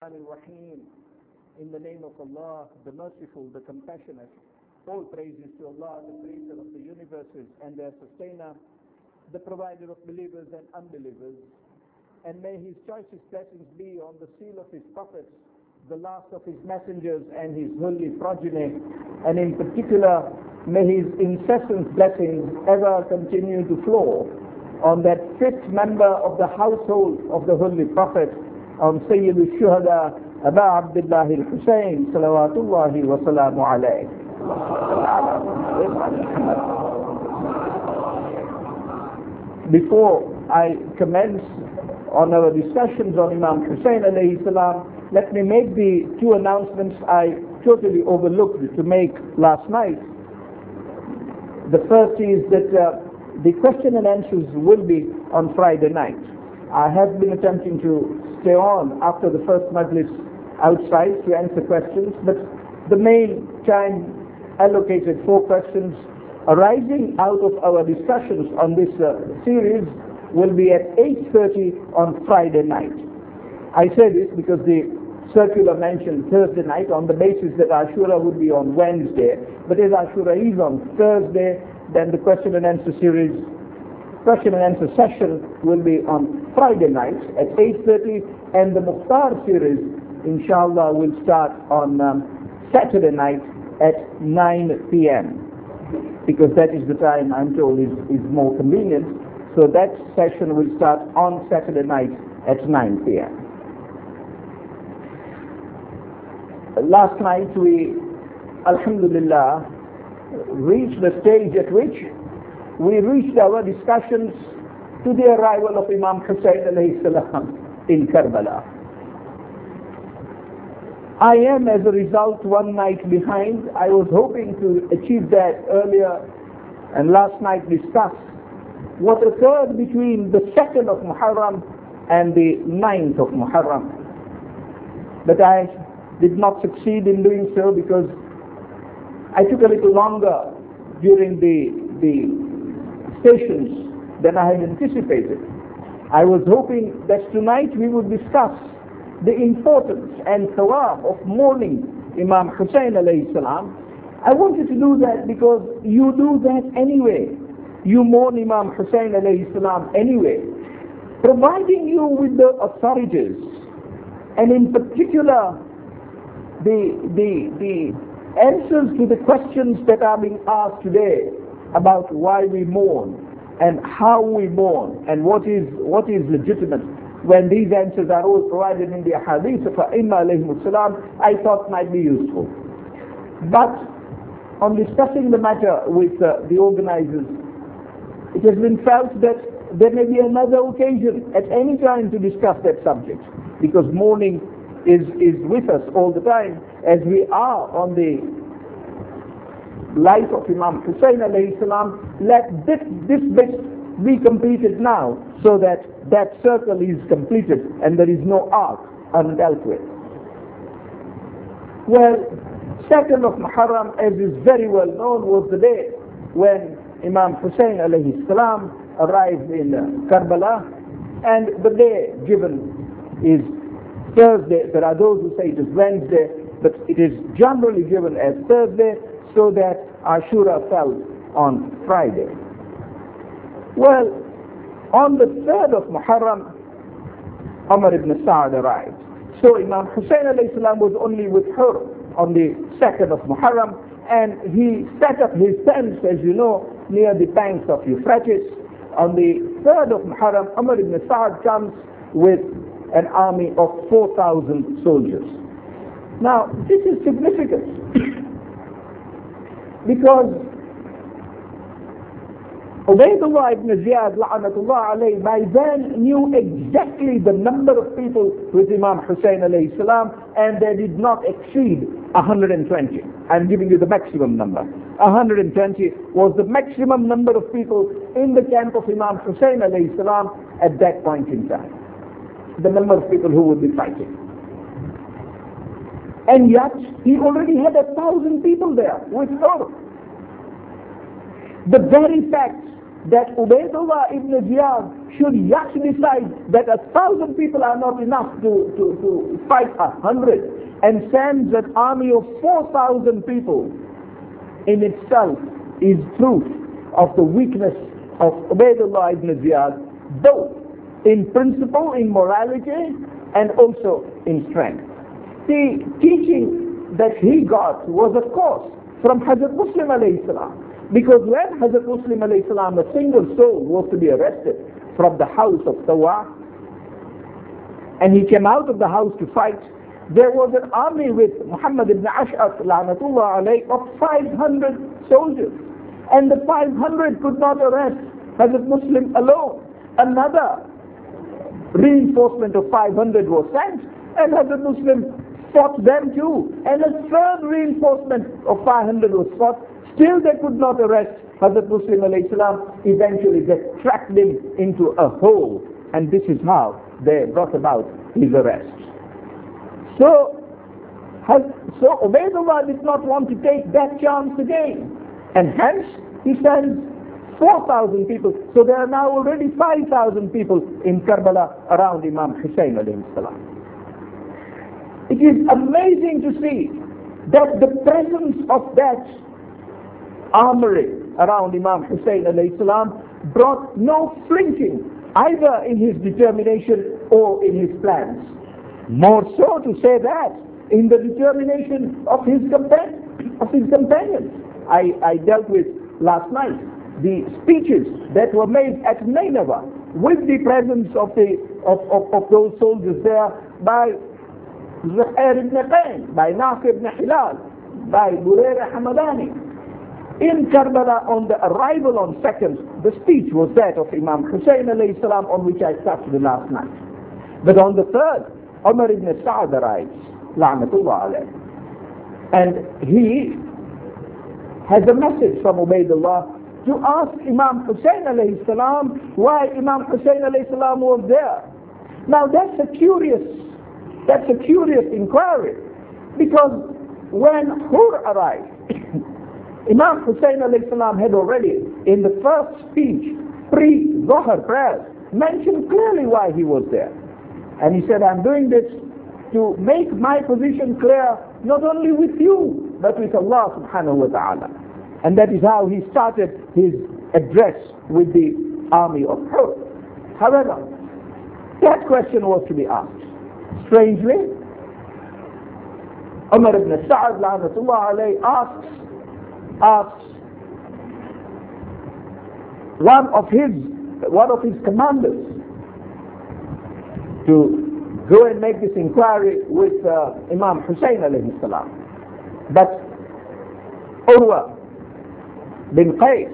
Ar-Rahim. In the name of Allah, the Merciful, the Compassionate. All praises to Allah, the Creator of the universes and their Sustainer, the Provider of believers and unbelievers. And may His choicest blessings be on the seal of His prophets, the last of His messengers and His holy progeny. And in particular, may His incessant blessings ever continue to flow on that fifth member of the household of the Holy Prophet, on Sayyid al-Shuhada, Aba Abdullah al-Husayn, salawatullahi wa salamu alayhi. Before I commence on our discussions on Imam Hussain alayhi salam, let me make the two announcements I totally overlooked to make last night. The first is that the question and answers will be on Friday night. I have been attempting to stay on after the first majlis outside to answer questions, but the main time allocated for questions arising out of our discussions on this series will be at 8:30 on Friday night. I say this because the circular mentioned Thursday night on the basis that Ashura would be on Wednesday, but as Ashura is on Thursday, then the question and answer session will be on Friday night at 8:30, and the Mukhtar series, inshallah, will start on Saturday night at 9 p.m. because that is the time I'm told is more convenient. So that session will start on Saturday night at 9 p.m. Last night we, alhamdulillah, reached the stage at which we reached our discussions to the arrival of Imam Hussain alayhi salam in Karbala. I am, as a result, one night behind. I was hoping to achieve that earlier, and last night discuss what occurred between the 2nd of Muharram and the 9th of Muharram. But I did not succeed in doing so because I took a little longer during the stations than I had anticipated. I was hoping that tonight we would discuss the importance and thawab of mourning Imam Hussain alayhi salam. I wanted to do that because you do that anyway. You mourn Imam Hussain alayhi salam anyway, providing you with the authorities, and in particular the answers to the questions that are being asked today about why we mourn and how we mourn and what is legitimate. When these answers are all provided in the hadith of A'imma alayhimus salam, I thought might be useful. But on discussing the matter with the organizers, it has been felt that there may be another occasion at any time to discuss that subject, because mourning is with us all the time as we are on the life of Imam Hussain alayhi salam. Let this bit be completed now, so that circle is completed and there is no arc undealt with. Well, 2nd of Muharram, as is very well known, was the day when Imam Hussain alayhi salam arrived in Karbala, and the day given is Thursday. There are those who say it is Wednesday, but it is generally given as Thursday, so that Ashura fell on Friday. Well, on the 3rd of Muharram, Umar ibn Sa'd arrived. So Imam Hussain alayhi salam was only with her on the 2nd of Muharram, and he set up his tents, as you know, near the banks of Euphrates. On the 3rd of Muharram, Umar ibn Sa'd comes with an army of 4,000 soldiers. Now, this is significant because Ubaydullah ibn Ziyad la'anatullah alayhi by then knew exactly the number of people with Imam Hussain alayhi salam, and they did not exceed 120. I'm giving you the maximum number. 120 was the maximum number of people in the camp of Imam Hussain alayhi salam at that point in time. The number of people who would be fighting. And yet, he already had 1,000 people there with her. The very fact that Ubaydullah ibn Ziyad should Yash decide that 1,000 people are not enough to fight 100 and sends an army of 4,000 people, in itself is proof of the weakness of Ubaydullah ibn Ziyad, both in principle, in morality, and also in strength. The teaching that he got was, of course, from Hazrat Muslim alayhi salam. Because when Hazrat Muslim alayhi salam, a single soul, was to be arrested from the house of Tawa, and he came out of the house to fight, there was an army with Muhammad ibn Ash'ath la'natullah alayhi of 500 soldiers. And the 500 could not arrest Hazrat Muslim alone. Another reinforcement of 500 was sent, and Hazrat Muslim fought them too. And a third reinforcement of 500 was fought. Still they could not arrest Hazrat Muslim alayhi salam. Eventually they tracked him into a hole, and this is how they brought about his arrest. So Ubaydullah did not want to take that chance again, and hence he sends 4,000 people. So there are now already 5,000 people in Karbala around Imam Hussein alayhi salam. It is amazing to see that the presence of that armory around Imam Hussein alayhi salam brought no flinching either in his determination or in his plans. More so to say that in the determination of his companions. I dealt with last night the speeches that were made at Nineveh with the presence of those soldiers there by Zuhair ibn Qayn, by Nasir ibn Hilal, by Burayra Hamadani. In Karbala, on the arrival on second, the speech was that of Imam Hussein alayhi salam, on which I touched the last night. But on the third, Umar ibn Sa'd arrives, la'natullah alayh. And he has a message from Ubaydullah to ask Imam Hussein alayhi salam why Imam Hussein alayhi salam was there. Now that's a curious inquiry, because when Hur arrived, Imam Hussein alayhi salam had already, in the first speech, pre-Dhuhr prayer, mentioned clearly why he was there. And he said, I'm doing this to make my position clear, not only with you, but with Allah subhanahu wa ta'ala. And that is how he started his address with the army of Hur. However, that question was to be asked. Strangely, Umar ibn Sa'd la'natullah alayhi asks one of his commanders to go and make this inquiry with Imam Hussein alayhi salam. But Urwa bin Qais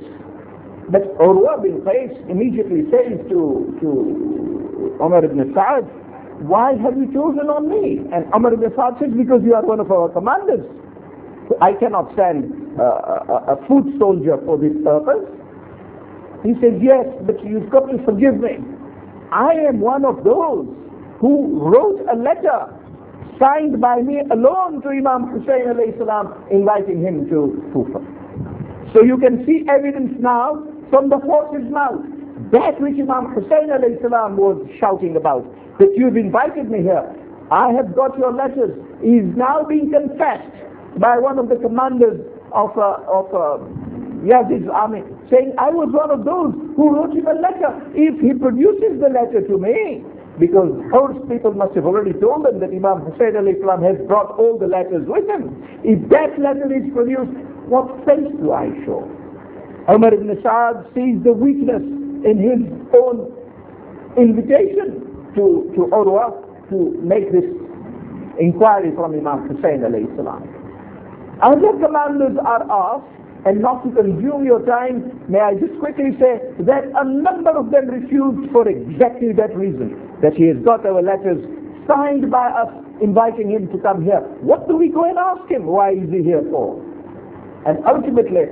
immediately says to Umar ibn Sa'd, why have you chosen on me? And Umar ibn Sa'd says, because you are one of our commanders. I cannot send a foot soldier for this purpose. He says, yes, but you've got to forgive me. I am one of those who wrote a letter signed by me alone to Imam Hussein alayhi salam, inviting him to Kufa. So you can see evidence now from the horse's mouth. That which Imam Hussein alayhi salam was shouting about, that you've invited me here, I have got your letters, is now being confessed by one of the commanders of Yazid's army, saying, I was one of those who wrote him a letter. If he produces the letter to me, because Hur's people must have already told them that Imam Hussein alayhi salam has brought all the letters with him. If that letter is produced, what face do I show? Umar ibn Sa'd sees the weakness in his own invitation to Urwa to make this inquiry from Imam Hussein alayhi salam. Other commanders are asked, and not to consume your time, may I just quickly say that a number of them refused for exactly that reason, that he has got our letters signed by us inviting him to come here. What do we go and ask him? Why is he here for? And ultimately,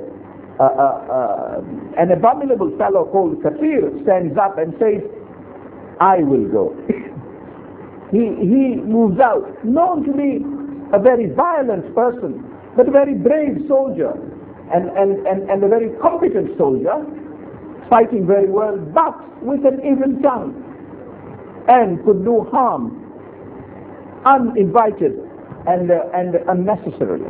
an abominable fellow called Kathir stands up and says, I will go. He moves out, known to be a very violent person, but a very brave soldier and a very competent soldier, fighting very well, but with an evil tongue, and could do harm uninvited and unnecessarily.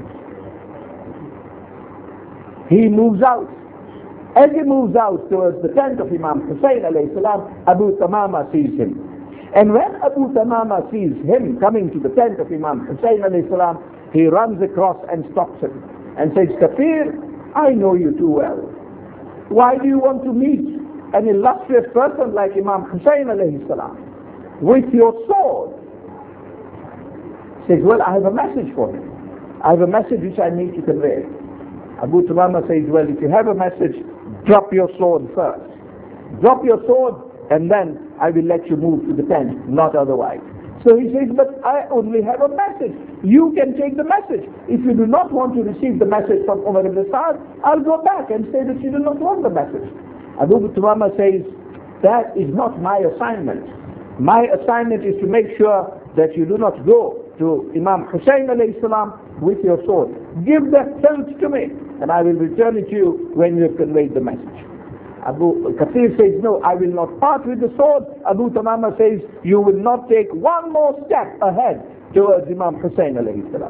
He moves out. As he moves out towards the tent of Imam Hussein alayhi salam, Abu Tamama sees him. And when Abu Tamama sees him coming to the tent of Imam Hussein alayhi salam, he runs across and stops him and says, Kafir, I know you too well. Why do you want to meet an illustrious person like Imam Hussein alayhi salam with your sword? He says, well, I have a message for him. I have a message which I need to convey. Abu Tamama says, well, if you have a message, drop your sword first. Drop your sword and then I will let you move to the tent, not otherwise. So he says, but I only have a message. You can take the message. If you do not want to receive the message from Umar ibn Sa'd, I'll go back and say that you do not want the message. Abu Tamama says, that is not my assignment. My assignment is to make sure that you do not go to Imam Hussein alayhi salam with your sword. Give that hilt to me and I will return it to you when you have conveyed the message. Abu Kathir says, no, I will not part with the sword. Abu Tamama says, you will not take one more step ahead towards Imam Hussein alayhi salam.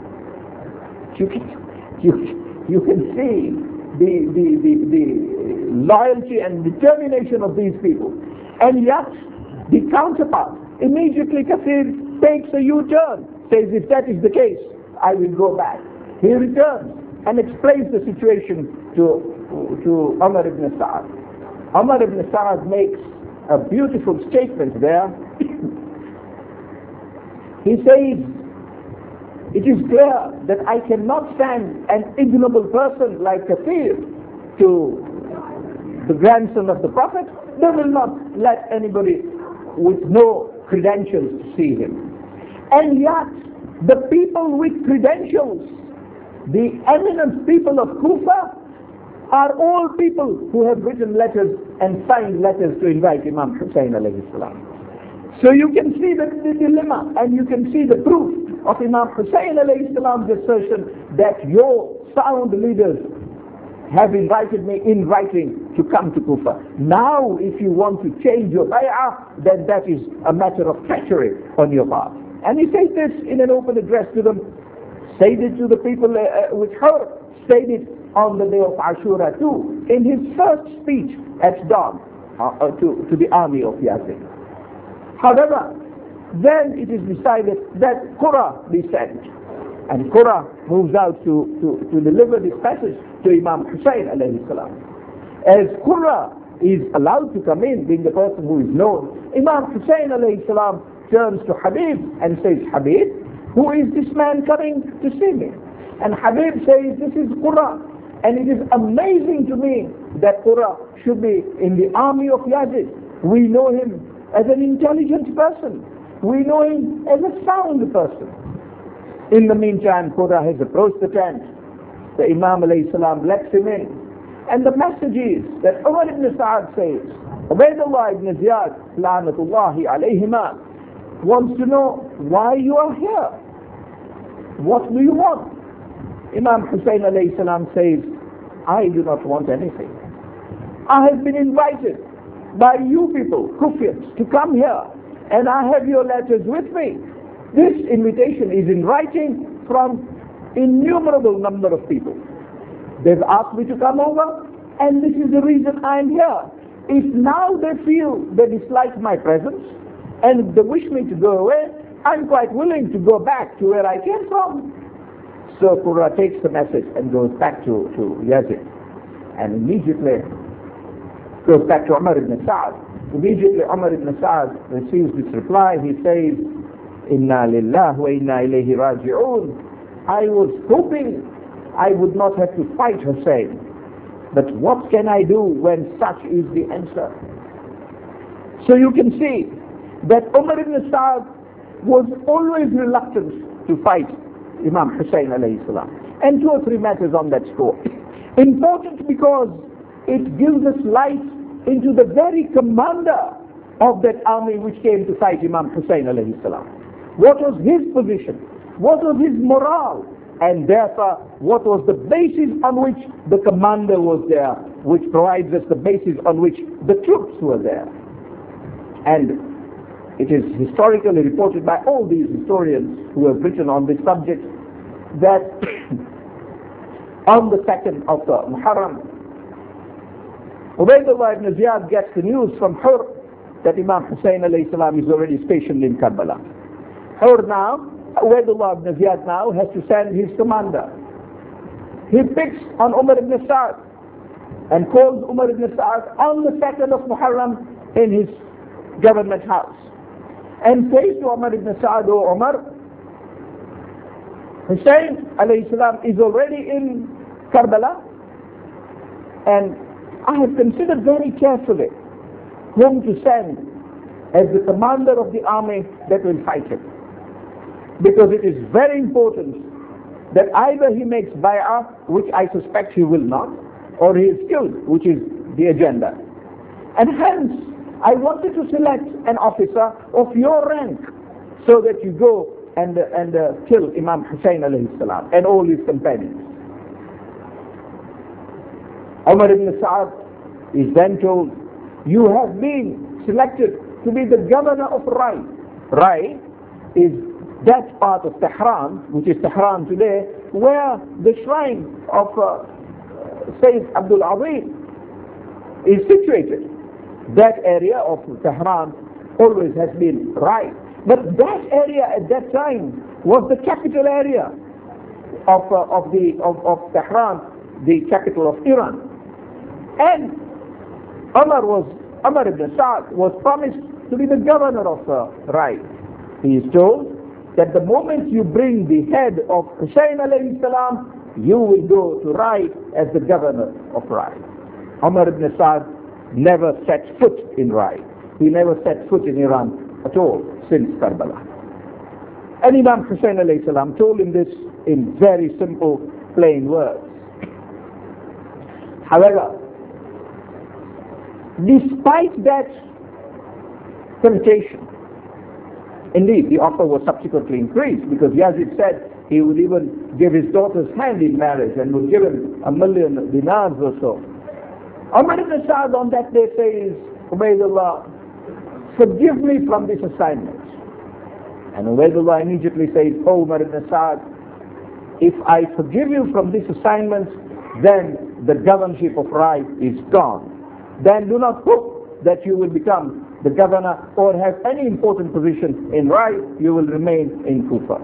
You can see the loyalty and determination of these people. And yet, the counterpart, immediately Kathir takes a U-turn, says, if that is the case, I will go back. He returns and explains the situation to Umar ibn Sa'd. Umar ibn Sa'd makes a beautiful statement there. He says, it is clear that I cannot stand an ignoble person like Kathir to the grandson of the Prophet. They will not let anybody with no credentials to see him. And yet, the people with credentials, the eminent people of Kufa, are all people who have written letters and signed letters to invite Imam Hussein alayhi salam. So you can see the dilemma and you can see the proof of Imam Hussein alayhi salam's assertion that your sound leaders have invited me in writing to come to Kufa. Now if you want to change your bay'ah, then that is a matter of treachery on your part. And he says this in an open address to them, said it to the people with her, said it on the day of Ashura too, in his first speech at dawn to the army of Yazid. However, then it is decided that Qurra be sent. And Qurra moves out to deliver this message to Imam Hussein alayhi salam. As Qurra is allowed to come in, being the person who is known, Imam Hussein alayhi salam turns to Habib and says, Habib, who is this man coming to see me? And Habib says, this is Qurra. And it is amazing to me that Qurra should be in the army of Yazid. We know him as an intelligent person. We know him as a sound person. In the meantime, Qurra has approached the tent. The Imam alayhi salam lets him in. And the message is that Umar ibn Sa'd says, Ubaydullah ibn Ziyad, la'natullahi alayhima, wants to know why you are here. What do you want? Imam Hussein alayhi salam says, I do not want anything. I have been invited by you people, Kufians, to come here, and I have your letters with me. This invitation is in writing from innumerable number of people. They've asked me to come over, and this is the reason I'm here. If now they feel they dislike my presence, and they wish me to go away, I'm quite willing to go back to where I came from. So Qurra takes the message and goes back to Yazid. And immediately goes back to Umar ibn Sa'd. Immediately Umar ibn Sa'd receives this reply. He says, Inna lillah wa inna ilayhi raji'un. I was hoping I would not have to fight Hussein. But what can I do when such is the answer? So you can see that Umar ibn Sa'd was always reluctant to fight Imam Hussein alayhi salam. And 2 or 3 matters on that score. Important because it gives us light into the very commander of that army which came to fight Imam Hussein alayhi salam. What was his position? What was his morale? and therefore what was the basis on which the commander was there, which provides us the basis on which the troops were there. And it is historically reported by all these historians who have written on this subject that on the 2nd of Muharram, Ubaydullah ibn Ziyad gets the news from Hur that Imam Hussein alayhi salam is already stationed in Karbala. Hur now, Ubaydullah ibn Ziyad now has to send his commander. He picks on Umar ibn Sa'd and calls Umar ibn Sa'd on the 2nd of Muharram in his government house and says to Umar ibn Sa'd, "O Umar, Hussein alayhi salam is already in Karbala, and I have considered very carefully whom to send as the commander of the army that will fight him. Because it is very important that either he makes bay'ah, which I suspect he will not, or he is killed, which is the agenda. And hence, I wanted to select an officer of your rank so that you go and kill Imam Hussein alayhi salam and all his companions." Umar ibn Sa'd is then told, "You have been selected to be the governor of Rai." Rai is that part of Tehran, which is Tehran today, where the shrine of Sayyid Abdul Azim is situated. That area of Tehran always has been Rai. But that area at that time was the capital area of Tehran, the capital of Iran. And Umar ibn Sa'd was promised to be the governor of Rai. He is told that the moment you bring the head of Hussein alayhi salam, you will go to Rai as the governor of Rai. Umar ibn Sa'd never set foot in Rai. He never set foot in Iran at all since Karbala. And Imam Hussein alayhi salam told him this in very simple, plain words. However, despite that temptation, indeed the offer was subsequently increased, because Yazid said he would even give his daughter's hand in marriage and would give him 1,000,000 dinars or so. Umar ibn Sa'd on that day says, "Ubaydullah, forgive me from this assignment." And Ubaydullah immediately says, "Oh Umar ibn Sa'd, if I forgive you from this assignment, then the governorship of Rai is gone. Then do not hope that you will become the governor or have any important position in Rai. You will remain in Kufa."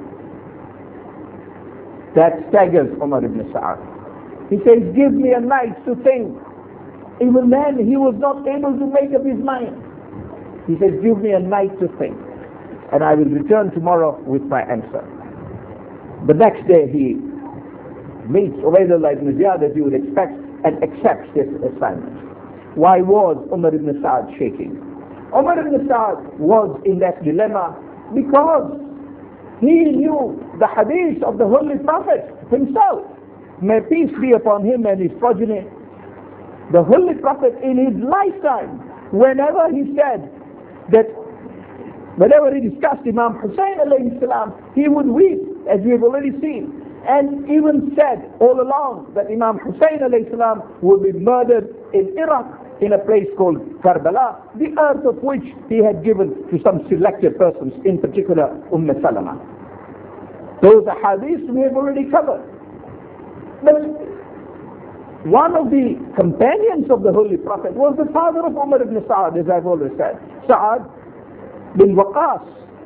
That staggers Umar ibn Sa'd. He says, "Give me a night to think." Even then he was not able to make up his mind. He says, "Give me a night to think, and I will return tomorrow with my answer." The next day he meets Ubaydullah ibn Ziyad as you would expect and accepts this assignment. Why was Umar ibn Sa'd shaking? Umar ibn Sa'd was in that dilemma because he knew the hadith of the Holy Prophet himself. May peace be upon him and his progeny. The Holy Prophet in his lifetime, whenever he said that, whenever he discussed Imam Hussein alayhi salam, he would weep, as we have already seen, and even said all along that Imam Hussein alayhi salam would be murdered in Iraq, in a place called Karbala, the earth of which he had given to some selected persons, in particular Salama. Those hadiths we have already covered. But one of the companions of the Holy Prophet was the father of Umar ibn Sa'd, as I've always said, Sa'ad bin Waqas.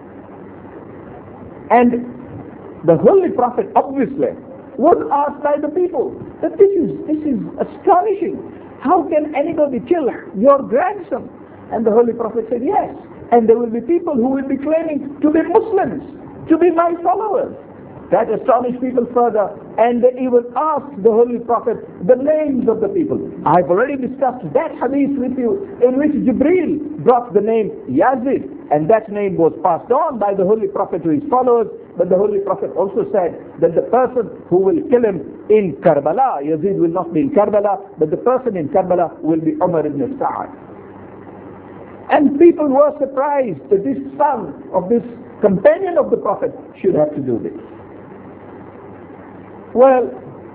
And the Holy Prophet obviously was asked by the people that this is astonishing. How can anybody kill your grandson? And the Holy Prophet said, "Yes, and there will be people who will be claiming to be Muslims, to be my followers." That astonished people further, and they even asked the Holy Prophet the names of the people. I've already discussed that hadith with you, in which Jibreel brought the name Yazid, and that name was passed on by the Holy Prophet to his followers. But the Holy Prophet also said that the person who will kill him in Karbala, Yazid will not be in Karbala, but the person in Karbala will be Umar ibn Sa'd. And people were surprised that this son of this companion of the Prophet should have to do this. Well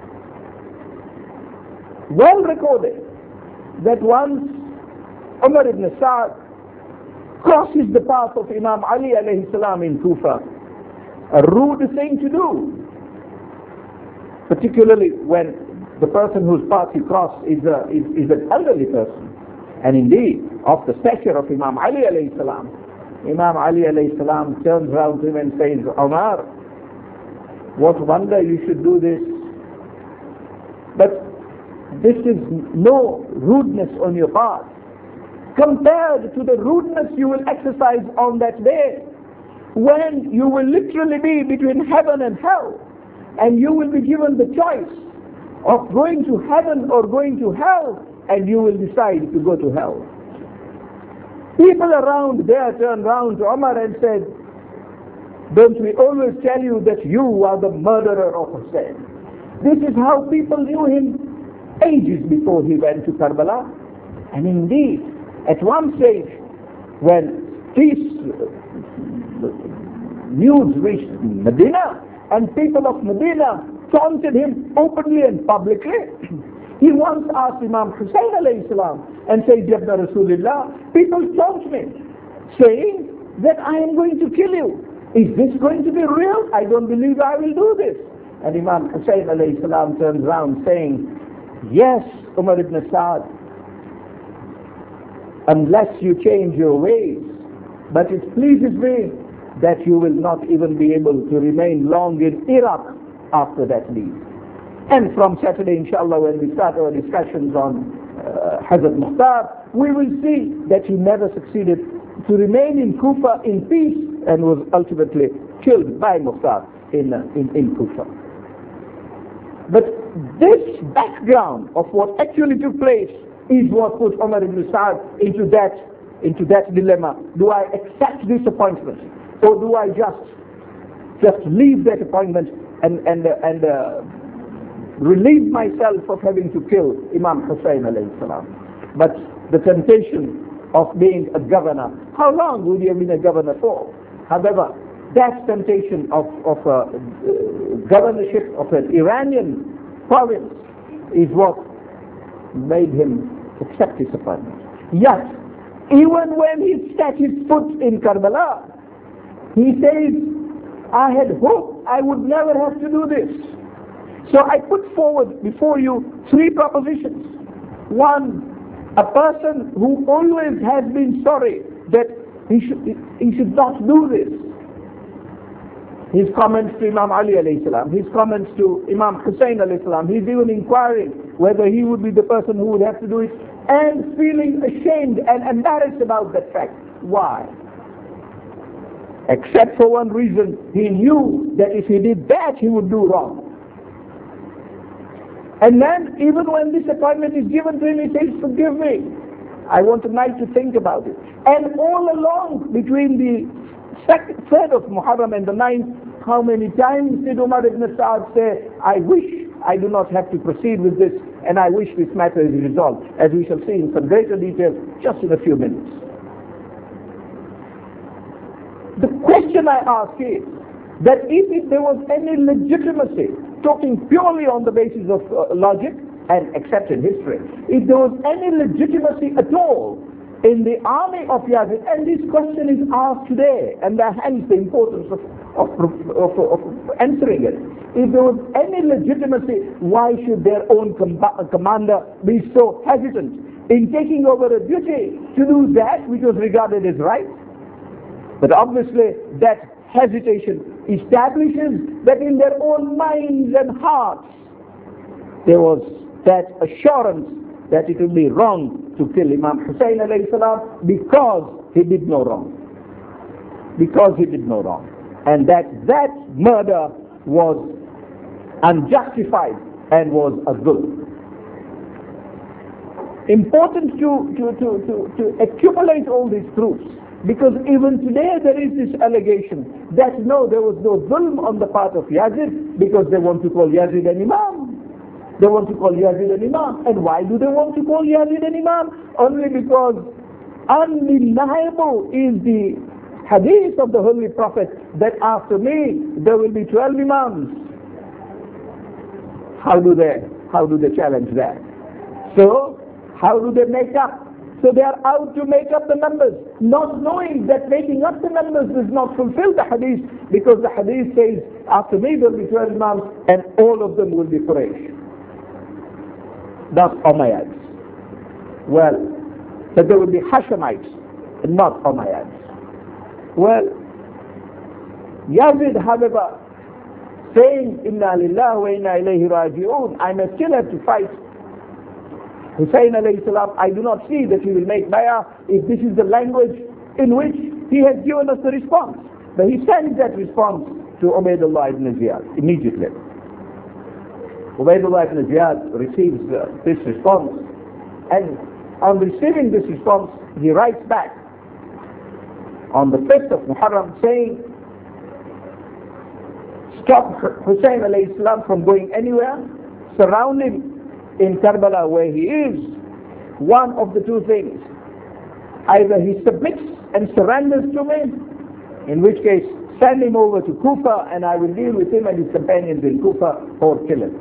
recorded that once Umar ibn Sa'd crosses the path of Imam Ali alayhi salam in Kufa, a rude thing to do, particularly when the person whose path he crossed is an elderly person, and indeed of the stature of Imam Ali alayhi salam. Imam Ali alayhi salam turns around to him and says, Umar, what wonder you should do this, but this is no rudeness on your part compared to the rudeness you will exercise on that day, when you will literally be between heaven and hell, and you will be given the choice of going to heaven or going to hell, and you will decide to go to hell. People around there turned round to Umar and said, don't we always tell you that you are the murderer of Hussein? This is how people knew him ages before he went to Karbala. And indeed, at one stage, when peace news reached Medina, and people of Medina taunted him openly and publicly, he once asked Imam Hussein alayhi salam and said, Jabna Rasulullah, people taunt me, saying that I am going to kill you. Is this going to be real? I don't believe I will do this. And Imam Hussein alayhi salam turns around saying, yes, Umar ibn Sa'd, unless you change your ways, but it pleases me that you will not even be able to remain long in Iraq after that leave. And from Saturday, inshallah, when we start our discussions on Hazrat Mukhtar, we will see that he never succeeded to remain in Kufa in peace and was ultimately killed by Mukhtar in Kufa. But this background of what actually took place is what put Umar ibn Sa'd into that dilemma. Do I accept this appointment, or do I just leave that appointment and relieve myself of having to kill Imam Hussein alayhi salam? But the temptation of being a governor, how long would he have been a governor for? However, that temptation of governorship of an Iranian province is what made him accept his appointment. Yet, even when he set his foot in Karbala, he says, I had hoped I would never have to do this. So I put forward before you 3 propositions. One, a person who always has been sorry that he should not do this. His comments to Imam Ali alayhi salam, his comments to Imam Hussein alayhi salam, he's even inquiring whether he would be the person who would have to do it, and feeling ashamed and embarrassed about that fact. Why? Except for one reason, he knew that if he did that, he would do wrong. And then, even when this appointment is given to him, he says, forgive me, I want a night to think about it. And all along, between the 3rd of Muharram and the 9th, how many times did Umar ibn Sa'd say, I wish I do not have to proceed with this, and I wish this matter is resolved, as we shall see in some greater detail just in a few minutes. The question I ask is, that if there was any legitimacy, talking purely on the basis of logic and accepted history, if there was any legitimacy at all in the army of Yazid, and this question is asked today, and hence the importance of answering it. If there was any legitimacy, why should their own commander be so hesitant in taking over a duty to do that which was regarded as right? But obviously that hesitation establishes that in their own minds and hearts there was that assurance that it would be wrong to kill Imam Hussein alayhi salam because he did no wrong. Because he did no wrong. And that murder was unjustified and was a zulm. Important to accumulate all these truths, because even today there is this allegation that no, there was no zulm on the part of Yazid, because they want to call Yazid an imam. They want to call Yazid an imam. And why do they want to call Yazid an imam? Only because undeniable is the hadith of the Holy Prophet that after me there will be 12 imams. How do they challenge that? So, how do they make up? So they are out to make up the numbers, not knowing that making up the numbers does not fulfill the hadith, because the hadith says, after me there will be 12 imams and all of them will be Quraysh. That's Umayyads. Well, that there will be Hashemites and not Umayyads. Well, Yazid, however, saying, Inna lillahi wa inna ilayhi raji'un, I may still have to fight. Hussein alayhi salam, I do not see that he will make bay'ah if this is the language in which he has given us the response. But he sends that response to Ubaydullah ibn Ziyad immediately. Ubaydullah ibn Ziyad receives this response, and on receiving this response, he writes back on the 5th of Muharram saying, stop Hussein alayhi salam from going anywhere, surround him in Karbala where he is, one of the two things. Either he submits and surrenders to me, in which case send him over to Kufa and I will deal with him and his companions in Kufa, or kill him.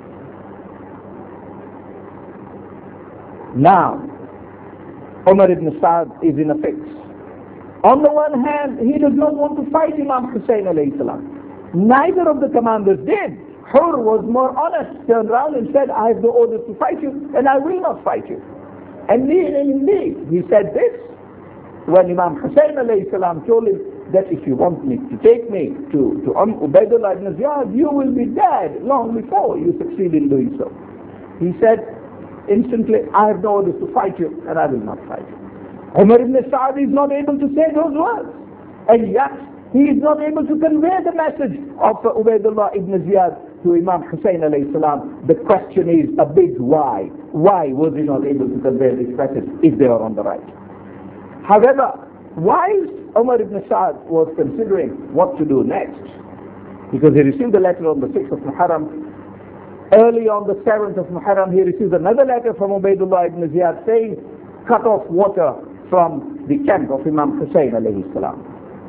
Now, Umar ibn Sa'd is in a fix. On the one hand, he does not want to fight Imam Hussein alayhi salam. Neither of the commanders did. Hur was more honest, turned around and said, I have the orders to fight you and I will not fight you. And indeed, he said this when Imam Hussein alayhi salam told him that if you want me to take me to Ubaydullah ibn Ziyad, you will be dead long before you succeed in doing so. He said instantly, I have the orders to fight you and I will not fight you. Umar ibn Sa'd is not able to say those words, and yet he is not able to convey the message of Ubaydullah ibn Ziyad to Imam Hussein alayhi salam. The question is a big why. Why was he not able to convey this message if they are on the right? However, whilst Umar ibn Sa'd was considering what to do next, because he received a letter on the 6th of Muharram, early on the 7th of Muharram he received another letter from Ubaydullah ibn Ziyad saying, cut off water from the camp of Imam Hussein alayhi salam.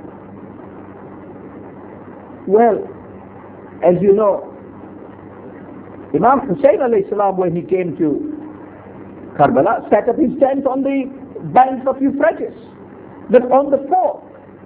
Well, as you know, Imam Hussein alayhi salam, when he came to Karbala, set up his tent on the banks of Euphrates. But on the 4th,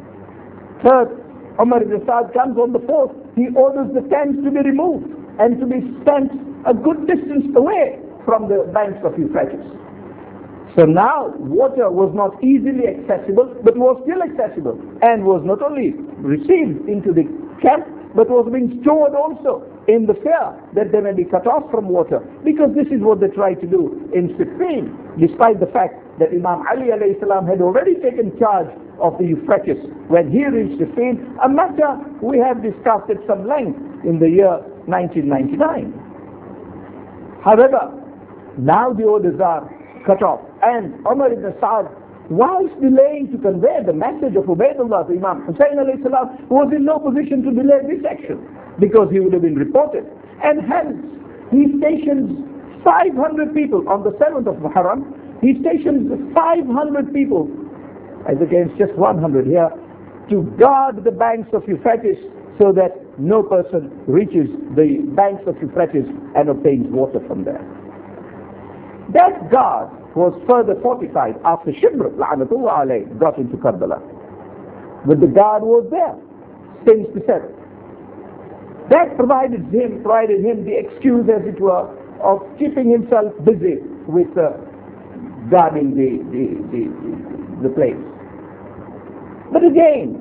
Umar ibn Sa'd comes on the 4th, he orders the tents to be removed and to be sent a good distance away from the banks of Euphrates. So now water was not easily accessible, but was still accessible, and was not only received into the camp, but was being stored also in the fear that they may be cut off from water, because this is what they tried to do in Siffin, despite the fact that Imam Ali alayhi salam had already taken charge of the Euphrates when he reached Siffin, a matter we have discussed at some length in the year 1999. However, now the orders are cut off, and Umar ibn Sa'd, whilst delaying to convey the message of Ubaydullah to Imam Hussein alayhi salam, was in no position to delay this action, because he would have been reported. And hence, he stations 500 people on the 7th of Muharram. He stations 500 people, as against just 100 here, to guard the banks of Euphrates, so that no person reaches the banks of Euphrates and obtains water from there. That guard was further fortified after Shibr, la'anatullah alayh, got into Karbala. But the guard was there since the 7th. That provided him the excuse, as it were, of keeping himself busy with guarding the place. But again,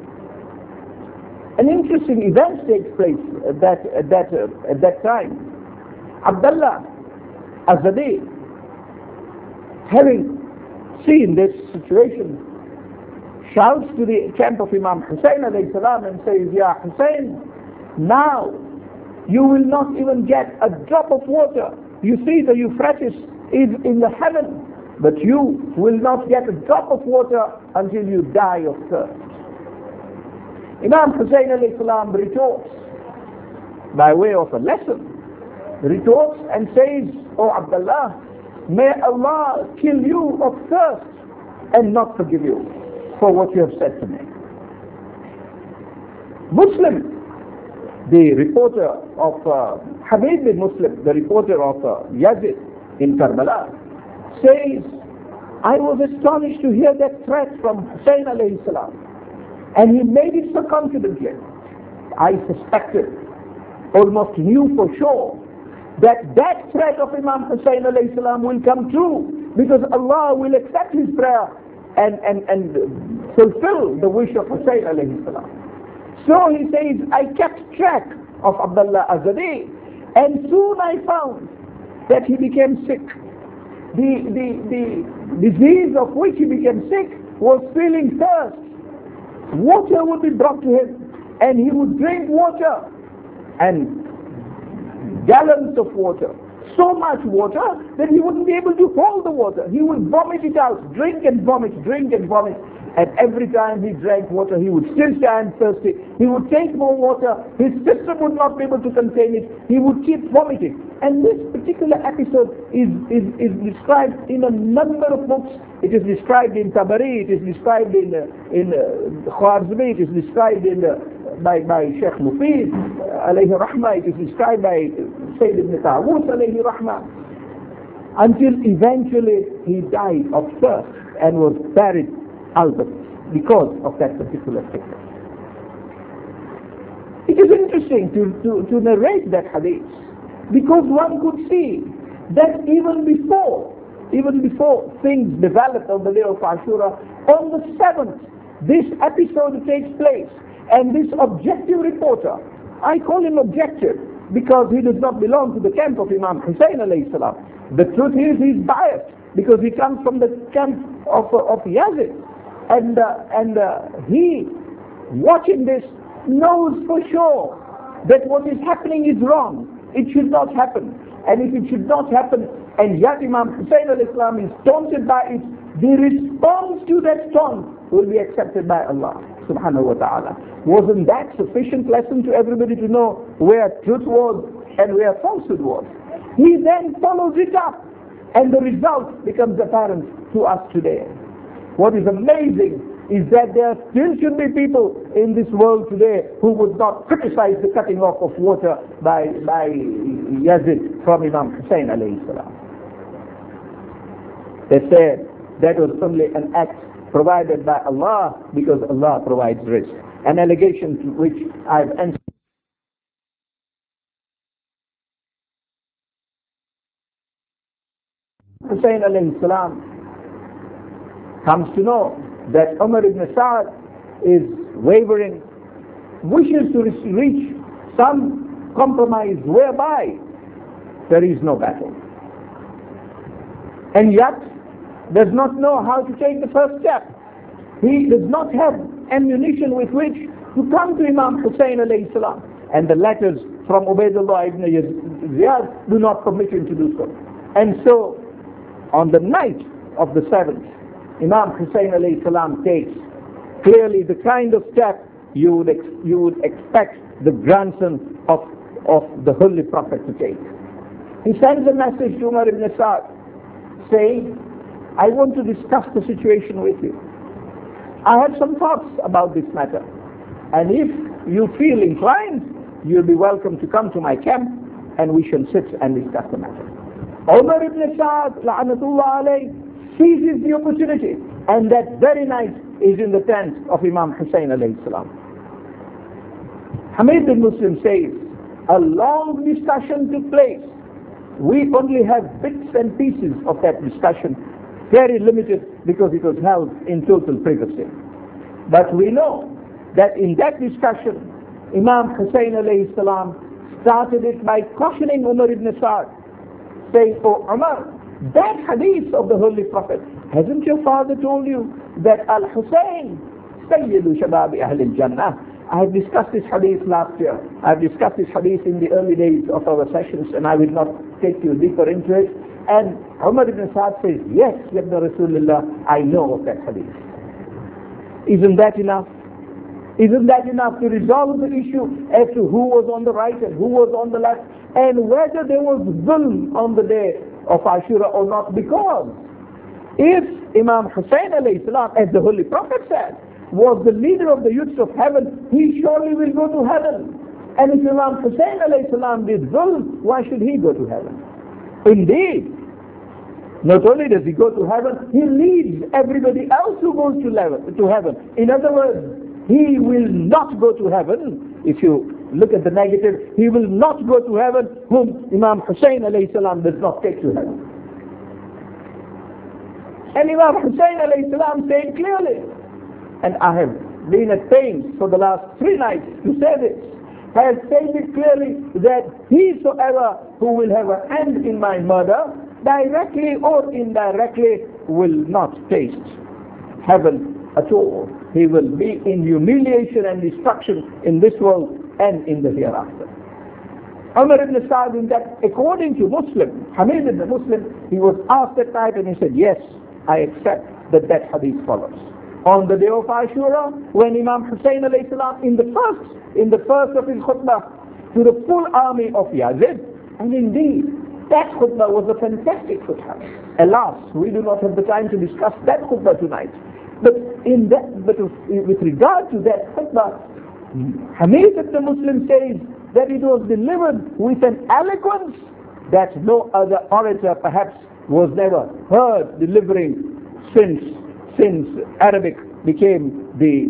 an interesting event takes place at that time. Abdullah Azadi, having seen this situation, shouts to the camp of Imam Hussein alayhi salam and says, Ya Hussein, now you will not even get a drop of water. You see the Euphrates is in the heaven, but you will not get a drop of water until you die of thirst. Imam Hussein alayhi salam retorts by way of a lesson, retorts and says, O Abdullah, may Allah kill you of thirst and not forgive you for what you have said to me. Muslim, the reporter of Hamid bin Muslim, the reporter of Yazid in Karbala, says, I was astonished to hear that threat from Hussein alayhi salam. And he made it so confidently. I suspected, almost knew for sure, that threat of Imam Hussein alayhi salam will come true, because Allah will accept his prayer and fulfill the wish of Hussein alayhi salam. So he says, I kept track of Abdullah Azadi, and soon I found that he became sick. The disease of which he became sick was feeling thirst. Water would be brought to him, and he would drink water, and gallons of water, so much water that he wouldn't be able to hold the water. He would vomit it out, drink and vomit, drink and vomit. And every time he drank water, he would still stand thirsty. He would take more water. His system would not be able to contain it. He would keep vomiting. And this particular episode is described in a number of books. It is described in Tabari. It is described in Khwarizmi. It is described by Sheikh Mufid alayhi rahmah. It is described by Sayyid ibn Tawus alayhi rahmah. Until eventually he died of thirst and was buried Albert, because of that particular figure. It is interesting to narrate that hadith, because one could see that even before things developed on the day of Ashura, on the 7th, this episode takes place, and this objective reporter, I call him objective because he does not belong to the camp of Imam Hussein alayhi salam. The truth is, he is biased because he comes from the camp of Yazid. And he, watching this, knows for sure that what is happening is wrong. It should not happen. And if it should not happen, and yet Imam Hussein al-Islam is taunted by it, the response to that taunt will be accepted by Allah subhanahu wa ta'ala. Wasn't that sufficient lesson to everybody to know where truth was and where falsehood was? He then follows it up, and the result becomes apparent to us today. What is amazing is that there still should be people in this world today who would not criticize the cutting off of water by Yazid from Imam Hussein alayhi salam. They said that was only an act provided by Allah because Allah provides rizq. An allegation to which I've answered. Hussein alayhi salam comes to know that Umar ibn Sa'd is wavering, wishes to reach some compromise whereby there is no battle, and yet does not know how to take the first step. He does not have ammunition with which to come to Imam Hussein alayhi salam, and the letters from Ubaydullah ibn Ziyad do not permit him to do so. And so on the night of the 7th, Imam Hussein alayhi salam takes clearly the kind of step you would expect the grandson of the Holy Prophet to take. He sends a message to Umar ibn Sa'd saying, I want to discuss the situation with you. I have some thoughts about this matter, and if you feel inclined, you'll be welcome to come to my camp and we shall sit and discuss the matter. Umar ibn Sa'd la'anatullah alayhi seizes the opportunity, and that very night is in the tent of Imam Hussein alayhi salam. Hamid bin Muslim says, a long discussion took place. We only have bits and pieces of that discussion, very limited because it was held in total privacy. But we know that in that discussion, Imam Hussein alayhi salam started it by cautioning Umar ibn Sa'd, saying, oh Umar, that hadith of the Holy Prophet, hasn't your father told you that Al-Hussein Sayyidu Shababi Ahl al-Jannah? I have discussed this hadith last year. I have discussed this hadith in the early days of our sessions, and I will not take you deeper into it. And Umar ibn Sa'd says, yes, Yabna Rasulullah, I know of that hadith. Isn't that enough? Isn't that enough to resolve the issue as to who was on the right and who was on the left, and whether there was zulm on the day of Ashura or not? Because if Imam Hussein alayhi salam, as the Holy Prophet said, was the leader of the youths of heaven, he surely will go to heaven. And if Imam Hussain alayhi salam did zulm, why should he go to heaven? Indeed, not only does he go to heaven, he leads everybody else who goes to heaven. In other words, he will not go to heaven. If you look at the negative, he will not go to heaven whom Imam Hussain alayhi salam does not take to heaven. And Imam Hussain alayhi salam said clearly, and I have been at pains for the last 3 nights to say this, has said it clearly that whosoever who will have a hand in my murder, directly or indirectly, will not taste heaven at all. He will be in humiliation and destruction in this world and in the hereafter. Umar ibn Sa'd, in that, according to Muslim, Hamid ibn Muslim, he was asked that night and he said, yes, I accept that hadith follows. On the day of Ashura, when Imam Hussain alayhi salam, in the first of his khutbah to the full army of Yazid, and indeed, that khutbah was a fantastic khutbah. Alas, we do not have the time to discuss that khutbah tonight. But with regard to that khutbah, Hamid ibn Muslim says that it was delivered with an eloquence that no other orator perhaps was never heard delivering since Arabic became the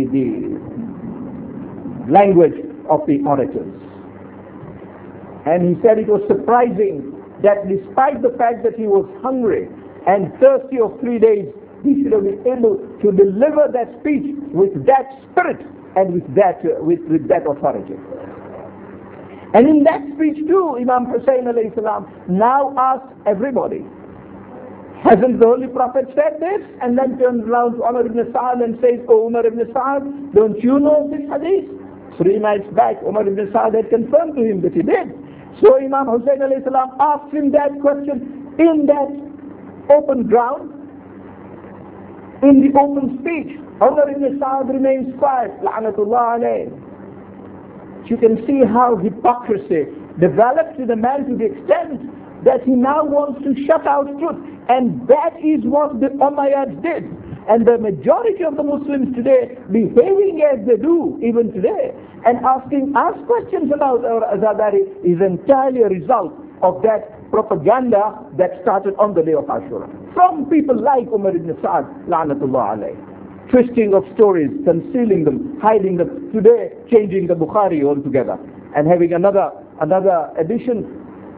language of the orators. And he said it was surprising that despite the fact that he was hungry and thirsty of 3 days, he should have been able to deliver that speech with that spirit and with that authority. And in that speech too, Imam Hussain alayhi salam now asked everybody, hasn't the Holy Prophet said this? And then turns around to Umar ibn Sa'd and says, oh Umar ibn Sa'd, don't you know this hadith? 3 nights back, Umar ibn Sa'd had confirmed to him that he did. So Imam Hussain alayhi salam asked him that question in that open ground, in the open speech. Umar ibn Sa'd remains quiet, la'natullah alayh. You can see how hypocrisy develops in a man to the extent that he now wants to shut out truth. And that is what the Umayyads did. And the majority of the Muslims today, behaving as they do even today, and asking us questions about our Azadari, is entirely a result of that propaganda that started on the day of Ashura. From people like Umar ibn Sa'd, la'natullah alayh. Twisting of stories, concealing them, hiding them, today changing the Bukhari altogether, and having another edition,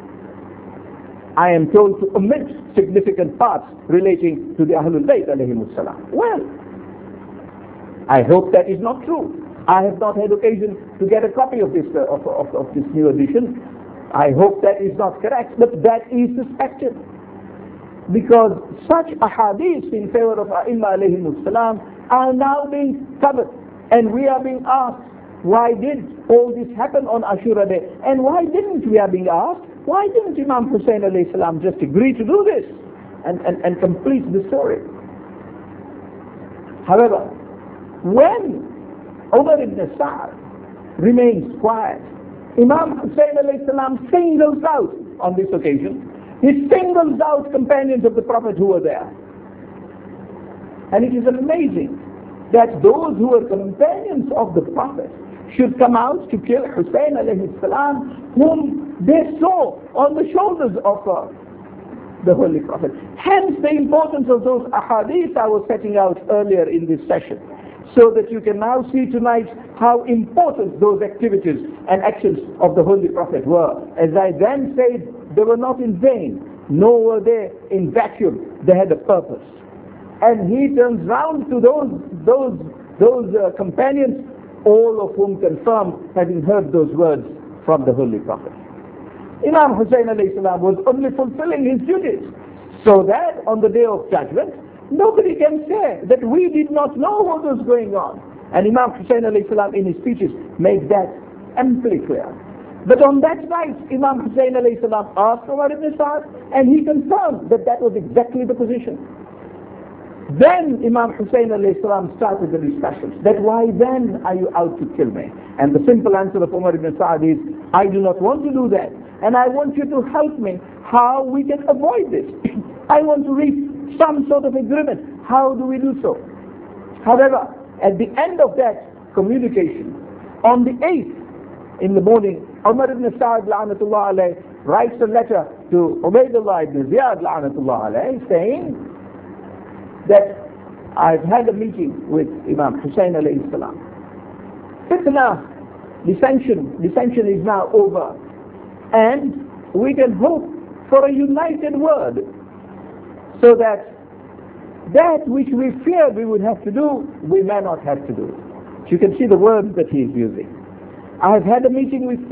I am told, to omit significant parts relating to the Ahlul Bayt alayhimus salam. Well, I hope that is not true. I have not had occasion to get a copy of this new edition. I hope that is not correct, but that is suspected. Because such ahadith in favor of A'imma alayhimus salam are now being covered. And we are being asked, why did all this happen on Ashura Day? And why didn't we are being asked? Why didn't Imam Hussain alayhi salam just agree to do this and complete the story? However, when Umar ibn Sa'd remains quiet, Imam Hussain alayhi salam singles out on this occasion. He singles out companions of the Prophet who were there. And it is amazing that those who were companions of the Prophet should come out to kill Hussain alayhi salam, whom they saw on the shoulders of the Holy Prophet. Hence the importance of those ahadith I was setting out earlier in this session, so that you can now see tonight how important those activities and actions of the Holy Prophet were. As I then said, they were not in vain, nor were they in vacuum. They had a purpose. And he turns round to those companions, all of whom confirm having heard those words from the Holy Prophet. Imam Hussain alayhi salam was only fulfilling his duties, so that on the day of judgment, nobody can say that we did not know what was going on. And Imam Hussain alayhi salam in his speeches made that amply clear. But on that night, Imam Hussain alayhi salam asked Umar ibn Sa'd, and he confirmed that that was exactly the position. Then Imam Hussain alayhi salam started the discussions, that why then are you out to kill me? And the simple answer of Umar ibn Sa'd is, I do not want to do that, and I want you to help me how we can avoid this. I want to reach some sort of agreement. How do we do so? However, at the end of that communication, on the 8th, in the morning, Umar ibn Sa'd la'natullah alayh writes a letter to Ubaydullah ibn Ziyad la'natullah alayh saying that I've had a meeting with Imam Hussein alayhi salam. Fitna, dissension is now over, and we can hope for a united word, so that which we feared we would have to do, we may not have to do. So you can see the words that he is using. I have had a meeting with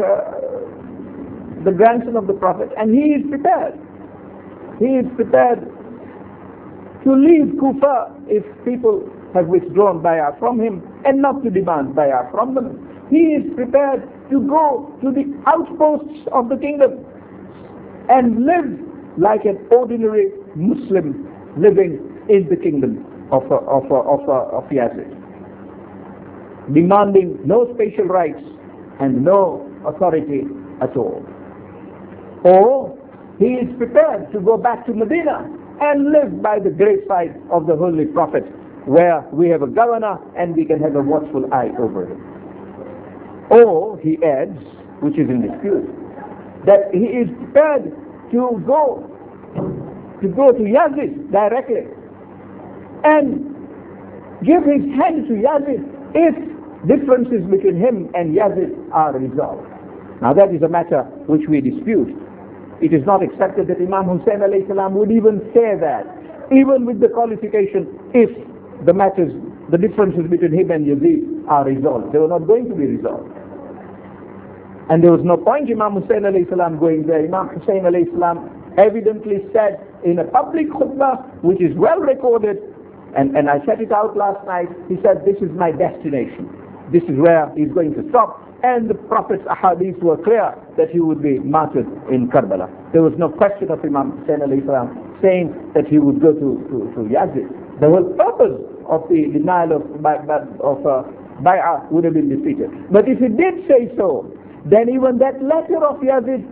the grandson of the Prophet, and he is prepared. He is prepared to leave Kufa if people have withdrawn bay'ah from him, and not to demand bay'ah from them. He is prepared to go to the outposts of the kingdom and live like an ordinary Muslim living in the kingdom of Yazid, demanding no special rights and no authority at all. Or he is prepared to go back to Medina and live by the graveside of the Holy Prophet, where we have a governor and we can have a watchful eye over him. Or he adds, which is in dispute, that he is prepared to go to Yazid directly and give his hand to Yazid if differences between him and Yazid are resolved. Now that is a matter which we dispute. It is not accepted that Imam Hussein alayhi salam would even say that, even with the qualification, if the differences between him and Yazid are resolved. They were not going to be resolved. And there was no point Imam Hussein alayhi salam going there. Imam Hussein alayhi salam evidently said in a public khutbah, which is well recorded, and I said it out last night, he said, this is my destination. This is where he's going to stop. And the Prophet's ahadith were clear that he would be martyred in Karbala. There was no question of Imam Hussein alayhi salam saying that he would go to Yazid. The whole purpose of the denial of bay'ah would have been defeated. But if he did say so, then even that letter of Yazid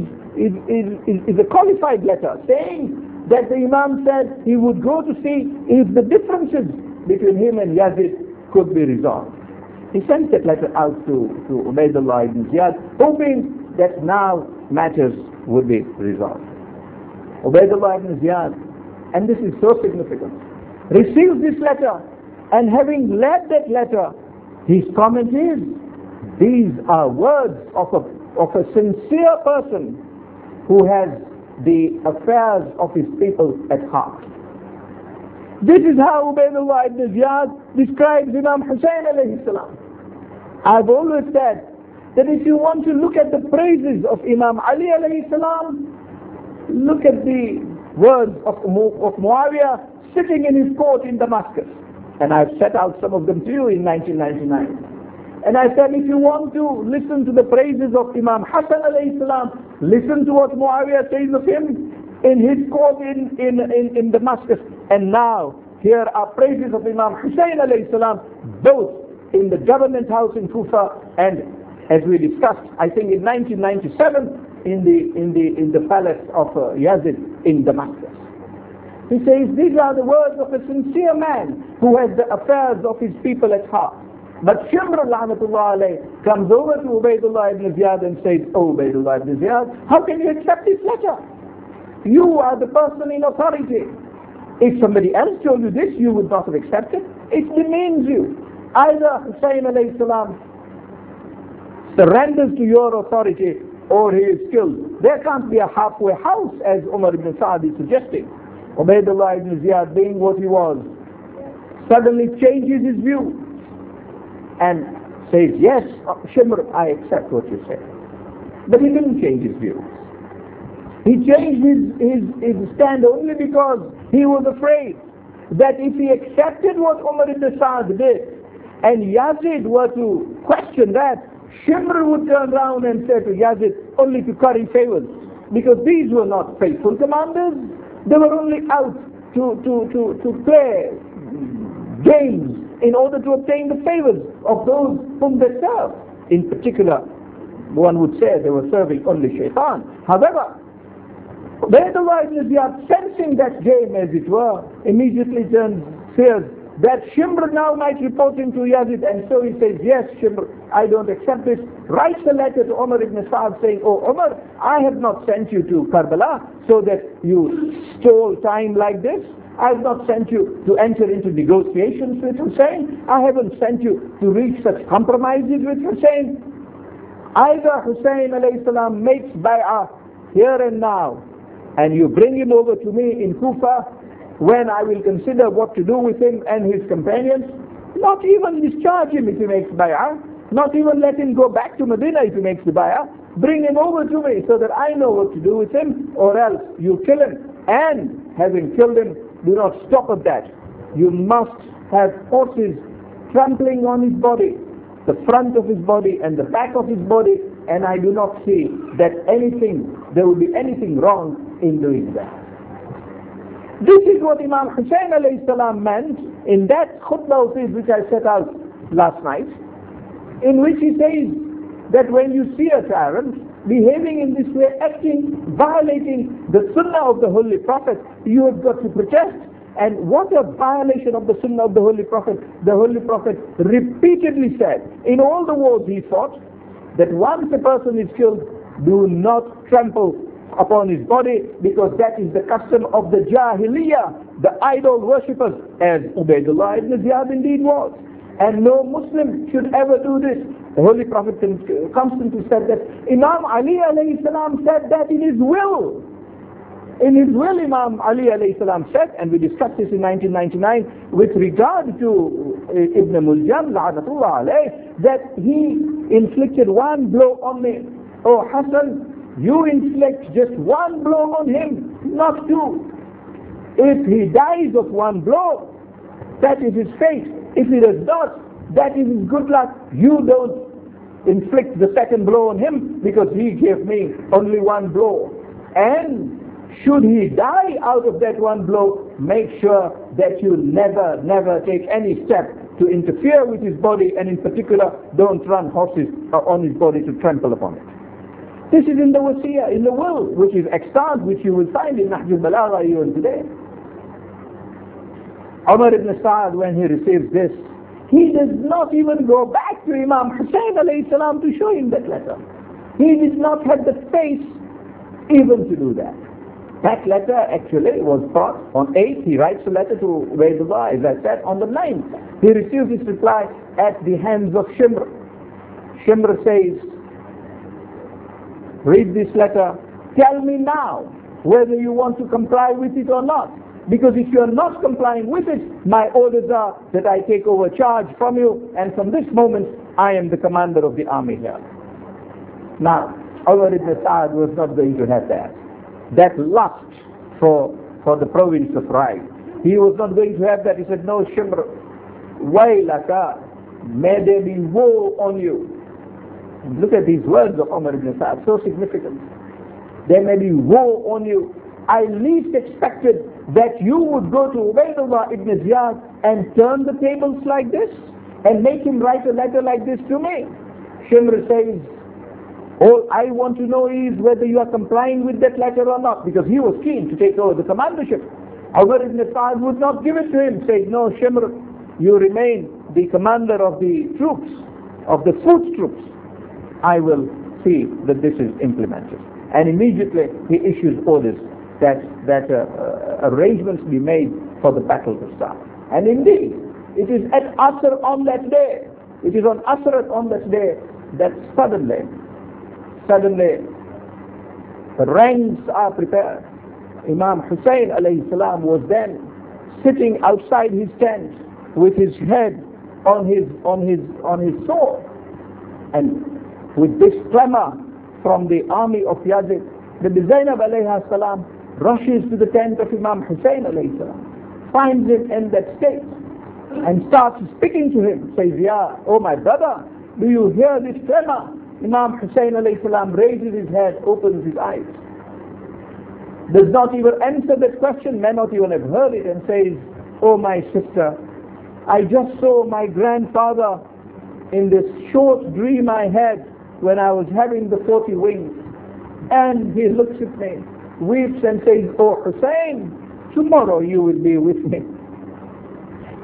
is a qualified letter, saying that the Imam said he would go to see if the differences between him and Yazid could be resolved. He sent that letter out to Ubaydullah ibn Ziyad, hoping that now matters would be resolved. Ubaydullah ibn Ziyad, and this is so significant, receives this letter, and having read that letter, his comment is, these are words of a sincere person who has the affairs of his people at heart. This is how Ubaydullah ibn Ziyad describes Imam Hussein alayhi salam. I've always said that if you want to look at the praises of Imam Ali alayhi salam, look at the words of Muawiyah sitting in his court in Damascus. And I've set out some of them to you in 1999. And I said, if you want to listen to the praises of Imam Hassan alayhi salam, listen to what Muawiyah says of him in his court in Damascus. And now, here are praises of Imam Hussein alayhi salam, both in the government house in Kufa, and as we discussed, I think in 1997, in the palace of Yazid in Damascus. He says, these are the words of a sincere man who has the affairs of his people at heart. But Shimr la'natullah alayh comes over to Ubaydullah ibn Ziyad and says, oh Ubaydullah ibn Ziyad, how can you accept this letter? You are the person in authority. If somebody else told you this, you would not have accepted. It demeans you. Either Hussein alayhi salam surrenders to your authority, or he is killed. There can't be a halfway house, as Umar ibn Sa'd is suggesting. Ubaydullah ibn Ziyad, being what he was, suddenly changes his view and says, yes, Shimr, I accept what you say. But he didn't change his view. He changed his stand only because he was afraid that if he accepted what Umar ibn Sa'd did, and Yazid were to question that, Shimr would turn around and say to Yazid, only to curry favors. Because these were not faithful commanders. They were only out to play games in order to obtain the favors of those whom they serve. In particular, one would say they were serving only Shaitan. However, Ubaydullah ibn Ziyad, sensing that game as it were, immediately turns fierce that Shimr now might report him to Yazid, and so he says, yes, Shimr, I don't accept this. Writes a letter to Umar ibn Sa'd saying, oh Umar, I have not sent you to Karbala so that you stole time like this. I have not sent you to enter into negotiations with Hussein. I haven't sent you to reach such compromises with Hussein. Either Hussein alayhi salam makes bay'ah here and now, and you bring him over to me in Kufa, when I will consider what to do with him and his companions. Not even discharge him if he makes bay'ah, not even let him go back to Medina if he makes the bay'ah. Bring him over to me so that I know what to do with him, or else you kill him. And having killed him, do not stop at that. You must have horses trampling on his body, the front of his body and the back of his body, and I do not see that there will be anything wrong in doing that. This is what Imam Hussein alayhi salam meant in that khutbah which I set out last night, in which he says that when you see a tyrant behaving in this way, acting, violating the sunnah of the Holy Prophet, you have got to protest. And what a violation of the sunnah of the Holy Prophet. The Holy Prophet repeatedly said, in all the wars he fought, that once a person is killed, do not trample upon his body, because that is the custom of the Jahiliyyah, the idol worshippers, as Ubaydullah ibn Ziyad indeed was. And no Muslim should ever do this. The Holy Prophet constantly said that. Imam Ali alayhi salam said that in his will. In his will, Imam Ali alayhi salam said, and we discussed this in 1999, with regard to Ibn Muljam, la'anatullah alayh, that he inflicted one blow on me. Oh Hassan, you inflict just one blow on him, not two. If he dies of one blow, that is his fate. If he does not, that is his good luck. You don't inflict the second blow on him, because he gave me only one blow. And should he die out of that one blow, make sure that you never take any step to interfere with his body, and in particular, don't run horses on his body to trample upon it. This is in the wasiyah, in the will, which is extant, which you will find in Nahj al-Balagha even today. Umar ibn Sa'd, when he receives this, he does not even go back to Imam Hussein alayhi salam to show him that letter. He did not have the face even to do that. That letter actually was brought on 8th. He writes a letter to Ubaydullah, as I said, on the 9th. He receives his reply at the hands of Shimr. Shimr says, read this letter, tell me now whether you want to comply with it or not. Because if you are not complying with it, my orders are that I take over charge from you, and from this moment I am the commander of the army here. Now, Umar ibn Sa'd was not going to have that lust for the province of Rai. He was not going to have that. He said, no, Shimr, waylaka, may there be woe on you. Look at these words of Umar ibn Sa'd, so significant. There may be woe on you. I least expected that you would go to Ubaydullah ibn Ziyad and turn the tables like this and make him write a letter like this to me. Shimr says, all I want to know is whether you are complying with that letter or not, because he was keen to take over the commandership. Umar ibn Sa'd would not give it to him, saying, no, Shimr, you remain the commander of the troops, of the foot troops. I will see that this is implemented. And immediately he issues orders that arrangements be made for the battle to start. And indeed, it is at Asr on that day, it is on Asr on that day, that suddenly, the ranks are prepared. Imam Hussein alayhi salam was then sitting outside his tent with his head on his sword, and with this clamor from the army of Yazid, the Zainab alayhi salam rushes to the tent of Imam Hussein alayhi salam, finds him in that state, and starts speaking to him, says, yeah, oh my brother, do you hear this clamor? Imam Hussein alayhi salam raises his head, opens his eyes, does not even answer that question, may not even have heard it, and says, oh my sister, I just saw my grandfather in this short dream I had when I was having the 40 wings. And he looks at me, weeps and says, oh Hussein, tomorrow you will be with me.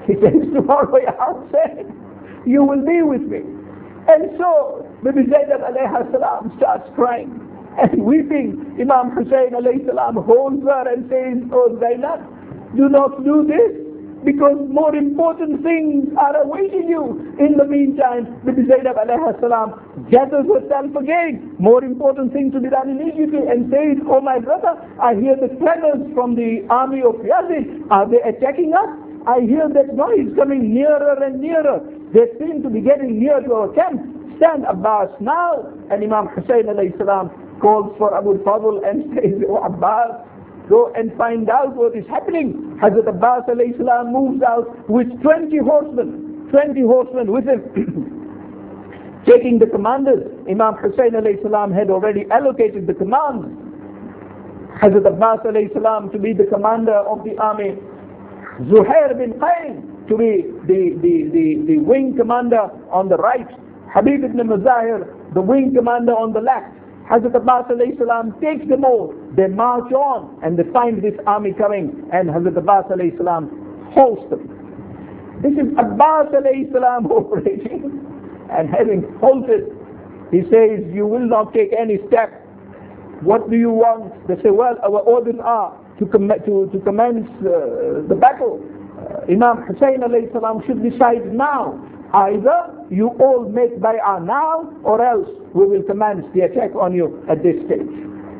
He says, tomorrow, Ya Hussein, you will be with me. And so, Bibi Zainab alayhi salam starts crying and weeping. Imam Hussein alayhi salam holds her and says, oh Zainab, do not do this, because more important things are awaiting you. In the meantime, Bibi Zainab alayhi salam gathers herself again. More important things to be done immediately, and says, oh my brother, I hear the tremors from the army of Yazid. Are they attacking us? I hear that noise coming nearer and nearer. They seem to be getting near to our camp. Stand Abbas now. And Imam Hussein alayhi salam calls for Abu Fadl and says, oh Abbas, go and find out what is happening. Hazrat Abbas alayhi salam moves out with 20 horsemen with him. Taking the commanders. Imam Hussein alayhi salam had already allocated the command. Hazrat Abbas alayhi salam to be the commander of the army. Zuhair bin Qayn to be the wing commander on the right. Habib ibn Muzahir, the wing commander on the left. Hazrat Abbas alayhi salam takes them all. They march on and they find this army coming, and Hazrat Abbas alayhi salam halts them. This is Abbas alayhi salam operating, and having halted, he says, you will not take any step. What do you want? They say, well, our orders are to commence the battle. Imam Hussein alayhi salam should decide now. Either you all make bay'ah now, or else we will commence the attack on you at this stage.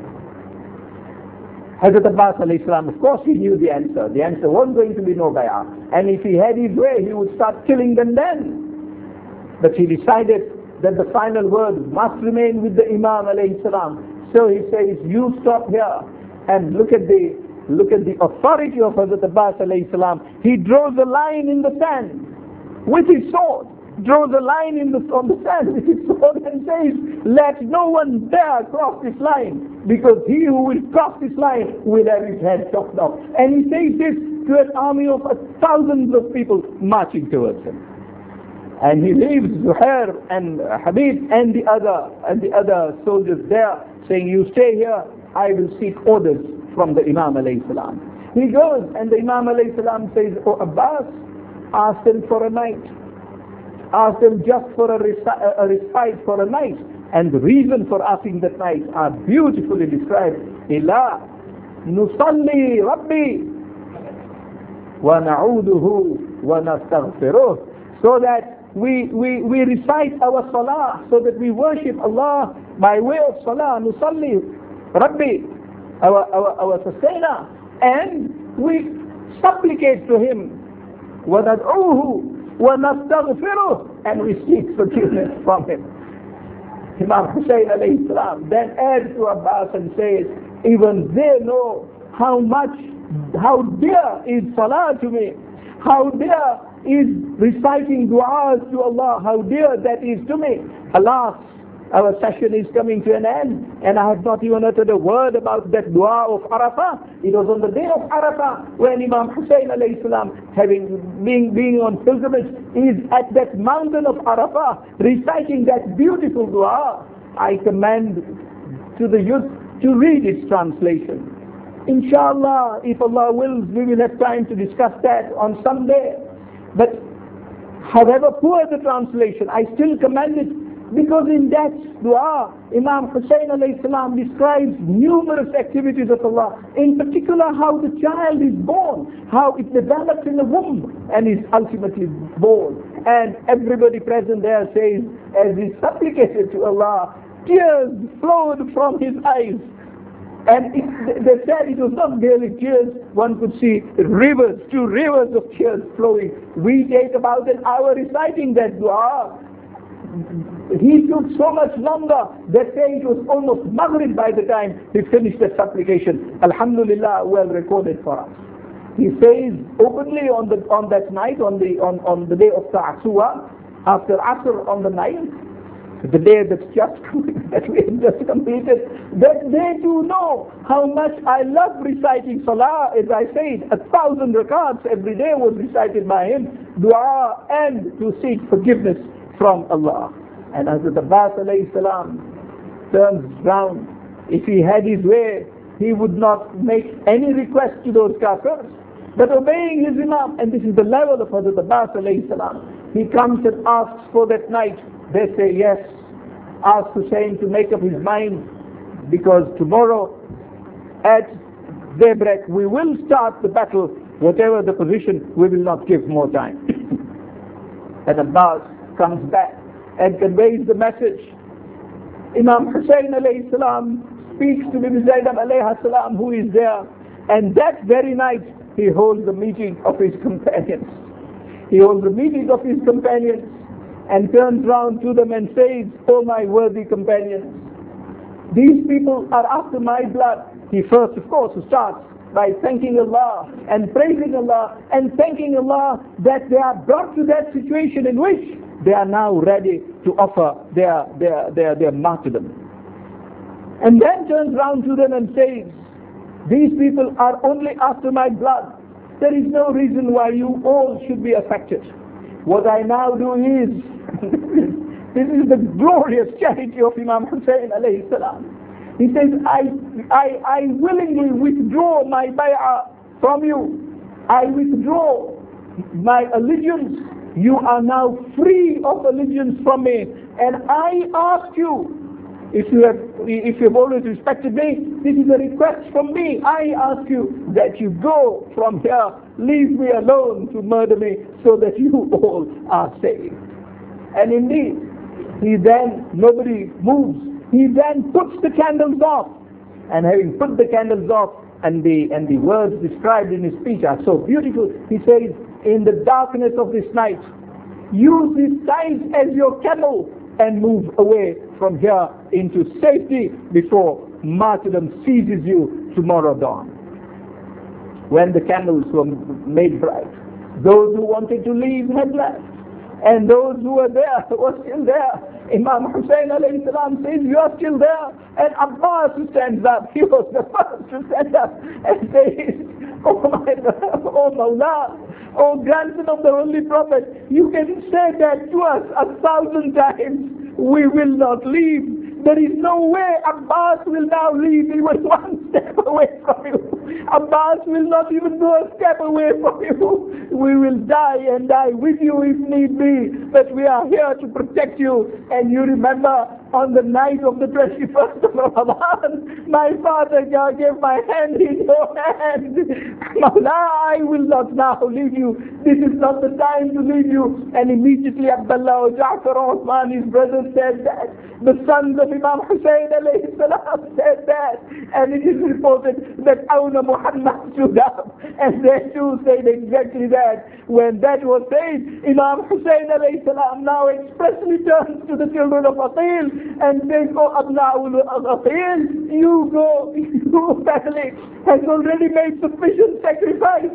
Hazrat Abbas alayhi salam, of course he knew the answer. The answer wasn't going to be no bay'ah. And if he had his way, he would start killing them then. But he decided that the final word must remain with the Imam alayhi salam. So he says, you stop here and look at the authority of Hazrat Abbas alayhi salam. He draws a line in the sand with his sword, draws a line on the sand with his sword and says, let no one dare cross this line, because he who will cross this line will have his head chopped off. And he says this to an army of thousands of people marching towards him. And he leaves Zuhair and Habib and the other soldiers there, saying, you stay here, I will seek orders from the Imam alayhi salam. He goes, and the Imam alayhi salam says, oh Abbas, ask them for a night. Ask them just for a respite for a night. And the reason for asking that night are beautifully described. Ila nusalli rabbi wa na'uduhu wa nastaghfiruh. So that we recite our salah, so that we worship Allah by way of salah. Nusalli rabbi, our sustainer, and we supplicate to him. وَنَدْعُوهُ وَنَسْتَغْفِرُهُ, and we seek forgiveness from him. Imam Hussein alayhi salam then adds to Abbas and says, even they know how dear is salah to me, how dear is reciting du'as to Allah, how dear that is to me. Alas, our session is coming to an end, and I have not even uttered a word about that dua of Arafah. It was on the day of Arafah when Imam Hussein alayhi salam, being on pilgrimage, is at that mountain of Arafah reciting that beautiful dua. I command to the youth to read its translation. Inshallah, if Allah wills, we will have time to discuss that on Sunday. But however poor the translation, I still commend it, because in that dua, Imam Hussein alayhi salam describes numerous activities of Allah. In particular, how the child is born, how it develops in the womb and is ultimately born. And everybody present there says, as he supplicated to Allah, tears flowed from his eyes. And they said it was not merely tears, one could see rivers, 2 rivers of tears flowing. We take about an hour reciting that dua. He took so much longer, they say it was almost Maghrib by the time he finished that supplication. Alhamdulillah, well recorded for us. He says openly on that night, on the day of Ta'asuwa, after Asr on the 9th, the day that we have just completed, that they too know how much I love reciting salah. As I said, 1,000 rakats every day was recited by him, dua, and to seek forgiveness from Allah. And Hazrat Abbas alayhi salam turns round. If he had his way, he would not make any request to those kafirs. but obeying his Imam. And this is the level of Hazrat Abbas alayhi salam. He comes and asks for that night. They say yes. Ask Hussein to make up his mind, because tomorrow at daybreak we will start the battle. Whatever the position, we will not give more time. And Abbas comes back and conveys the message. Imam Hussein alayhi salam speaks to Bibi Zainab alayhi salam, who is there, and that very night he holds a meeting of his companions. He holds a meeting of his companions and turns round to them and says, "O my worthy companions, these people are after my blood." He first, of course, starts by thanking Allah and praising Allah and thanking Allah that they are brought to that situation in which they are now ready to offer their martyrdom. And then turns round to them and says, "These people are only after my blood. There is no reason why you all should be affected. What I now do is," this is the glorious charity of Imam Hussein alayhi salam. He says, I willingly withdraw my bay'ah from you. I withdraw my allegiance. You are now free of allegiance from me. And I ask you, if you have always respected me, this is a request from me. I ask you that you go from here, leave me alone to murder me, so that you all are saved. And indeed, nobody moves. He then puts the candles off. And having put the candles off, and the words described in his speech are so beautiful, he says, "In the darkness of this night, use this night as your camel and move away from here into safety before martyrdom seizes you tomorrow dawn." When the candles were made bright, those who wanted to leave had left, and those who were there were still there. Imam Hussein alayhi salam says, "You are still there." And Abbas stands up. He was the first to stand up and says, "Oh Mawla, oh grandson of the Holy Prophet, you can say that to us 1,000 times. We will not leave. There is no way Abbas will now leave even one step away from you. Abbas will not even go a step away from you. We will die and die with you if need be, but we are here to protect you. And you remember, on the night of the 21st of Ramadan, my father gave my hand in your hand. Mawla, I will not now leave you. This is not the time to leave you." And immediately Abdullah, Ja'far, Uthman, his brothers said that. The sons of Imam Hussein alayhi salam said that. And it is reported that Awna Muhammad stood up, and they too said exactly that. When that was said, Imam Hussein alayhi salam now expressly turns to the children of Aqil and says, "Oh Abna'ul Aqil, you go, your family has already made sufficient sacrifice.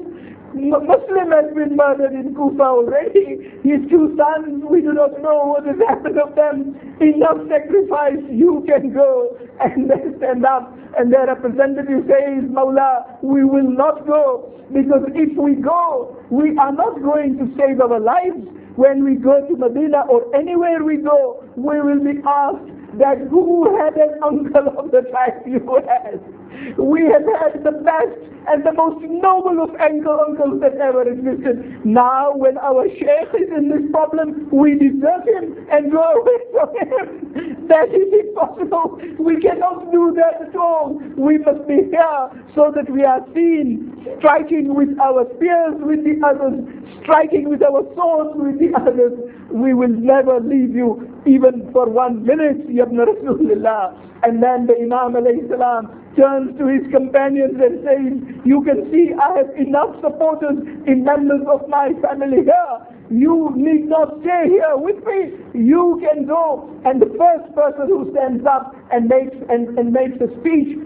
Muslim has been murdered in Kufa already. His two sons, we do not know what has happened of them. Enough sacrifice, you can go." And they stand up, and their representative says, "Mawla, we will not go, because if we go, we are not going to save our lives. When we go to Medina or anywhere we go, we will be asked that who had an uncle of the type you had. We have had the best and the most noble of uncles that ever existed. Now when our sheikh is in this problem, we desert him and go away from him. That is impossible. We cannot do that at all. We must be here so that we are seen, striking with our spears with the others, striking with our swords with the others. We will never leave you even for 1 minute, Ya Ibn Rasulullah." And then the Imam alayhi salam turns to his companions and says, "You can see I have enough supporters in members of my family here. You need not stay here with me. You can go." And the first person who stands up and makes a speech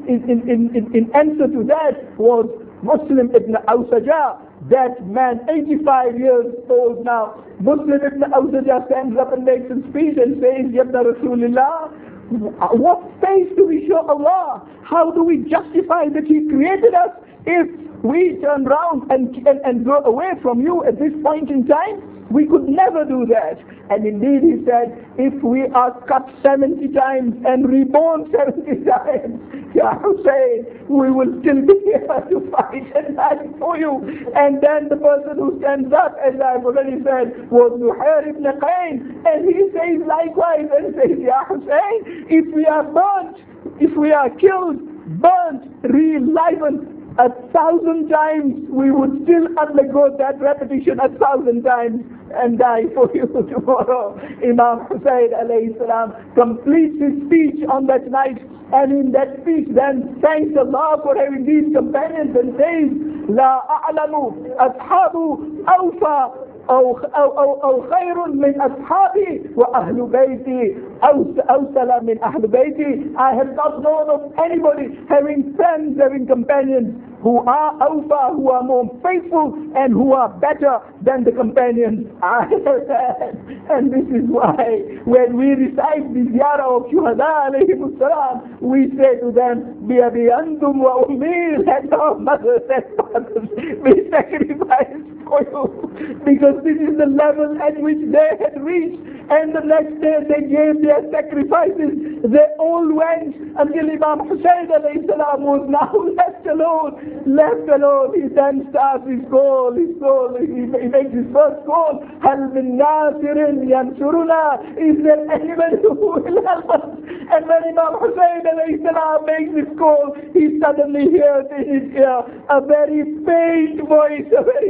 in answer to that was Muslim ibn Awsaja. That man, 85 years old now. Muslim ibn Awsaja stands up and makes a speech and says, "Ya Ibn Rasulullah, what face do we show Allah? How do we justify that He created us if we turn round and go away from you at this point in time?" We could never do that. And indeed he said, if we are cut 70 times and reborn 70 times, Ya Hussein, we will still be here to fight and fight for you. And then the person who stands up, as I've already said, was Nuhair ibn Qayn. And he says likewise, and says, Ya Hussein, if we are burnt, if we are killed, burnt, re-enlivened 1,000 times, we would still undergo that repetition 1,000 times and die for you tomorrow. Imam Hussein alayhi salam completes his speech on that night, and in that speech then thanks Allah for having these companions and says, La a'lamu ashabu awfa أو خير من أصحابي وأهل بيتي أوصل من أهل بيتي. I have not known of anybody having friends, having companions who are awfa, who are more faithful and who are better than the companions I have had. And this is why when we recite the ziyarah of Shuhada alayhim salam, we say to them, Bi antum wa ummi, let our mothers and fathers be sacrificed for you, because this is the level at which they had reached. And the next day they gave their sacrifices. They all went until Imam Hussein alayhi salam was now left alone. He then starts his call. He makes his first call. Hal min nasirin yansuruna. Is there anybody who will help us? And when Imam Hussein alayhi salam makes his call, he suddenly hears in his ear a very faint voice,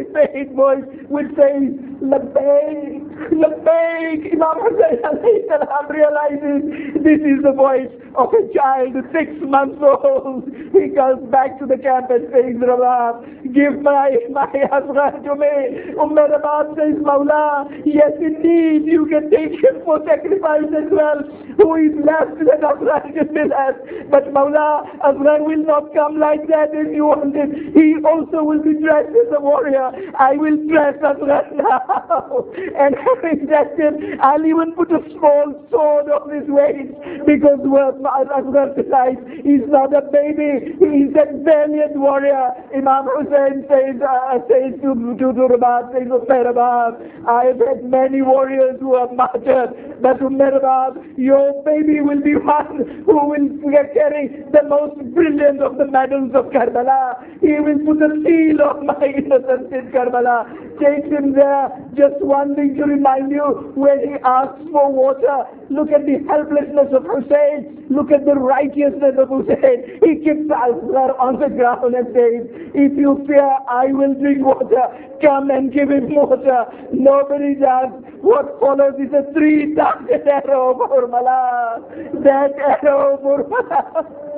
which says, Labbaik, Labbaik. Imam Hussein alayhi salam realizes this is the voice of a child 6 months old. He goes back to the camp and says, Rabab, give my Asghar to me. Rabab says, Mawla, yes indeed, you can take him for sacrifice as well. Who is left that Asghar should be left? But Mawla, Asghar will not come like that if you want it. He also will be dressed as a warrior. I will dress Asghar now. And having dressed him, I'll even put a small sword on his waist, because Asghar tonight is not a baby, he is a valiant warrior. Imam Hussein says to Rabab, says, Rabab, I have had many warriors who are martyred, but Rabab, your baby will be one who will carry the most brilliant of the medals of Karbala. He will put a seal of my innocence in Karbala. Take him there. Just one thing to remind you, when he asks for water, look at the helplessness of Hussein, look at the righteousness of Hussein. He kicks Asghar on the ground and says, if you fear I will drink water, come and give him water. Nobody does. What follows is a 3-darted arrow of Urmala. That arrow of Urmala,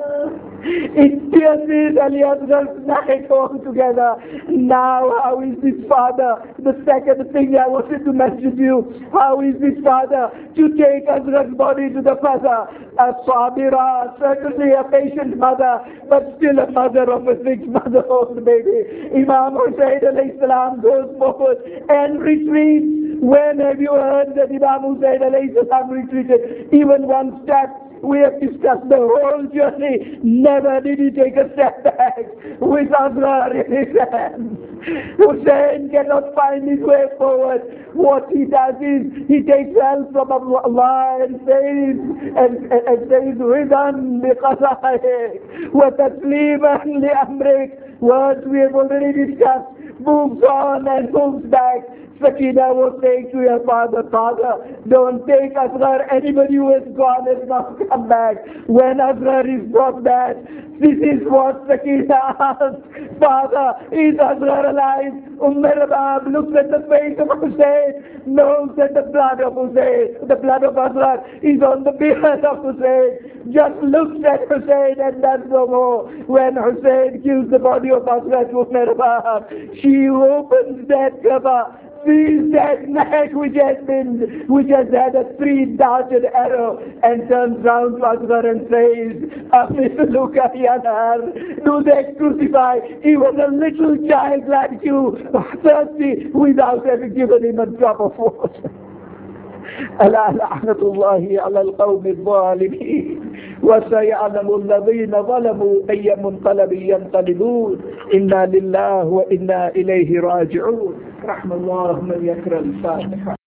it pierces Ali Asghar's neck altogether. Now, how is this father? The second thing I wanted to mention to you, how is this father to take Asghar's body to the mother? A sabira, certainly a patient mother, but still a mother of a 6-month-old baby. Imam Hussein alayhi salam goes forward and retreats. When have you heard that Imam Hussein alayhi salam retreated even one step? We have discussed the whole journey. Never did he take a step back with Asghar in his hands. Hussein cannot find his way forward. What he does is he takes help from Allah and says, Ridan biqada'ik wa tasliman li amrik. Words we have already discussed. Moves on and moves back. Sakina was saying to her father, don't take Asghar. Anybody who has gone has not come back. When Asghar is brought back, this is what Sakina asked. Father, is Asghar alive? Rabab looks at the face of Hussein, knows that the blood of Asghar is on the beard of Hussein, just looks at Hussein and does no more. When Hussein kills the body of Asghar to Rabab, she opens that cover, sees that neck which has had a 3-darted arrow, and turns round to Asghar and says, Amithluka yanar, do they crucify even a little child like you, thirsty, without having given him a drop of water? ألا لعنة الله على القوم الظالمين وسيعلم الذين ظلموا أي منقلب ينقلبون إنا لله وإنا إليه راجعون. رحم الله من يقرأ الفاتحة.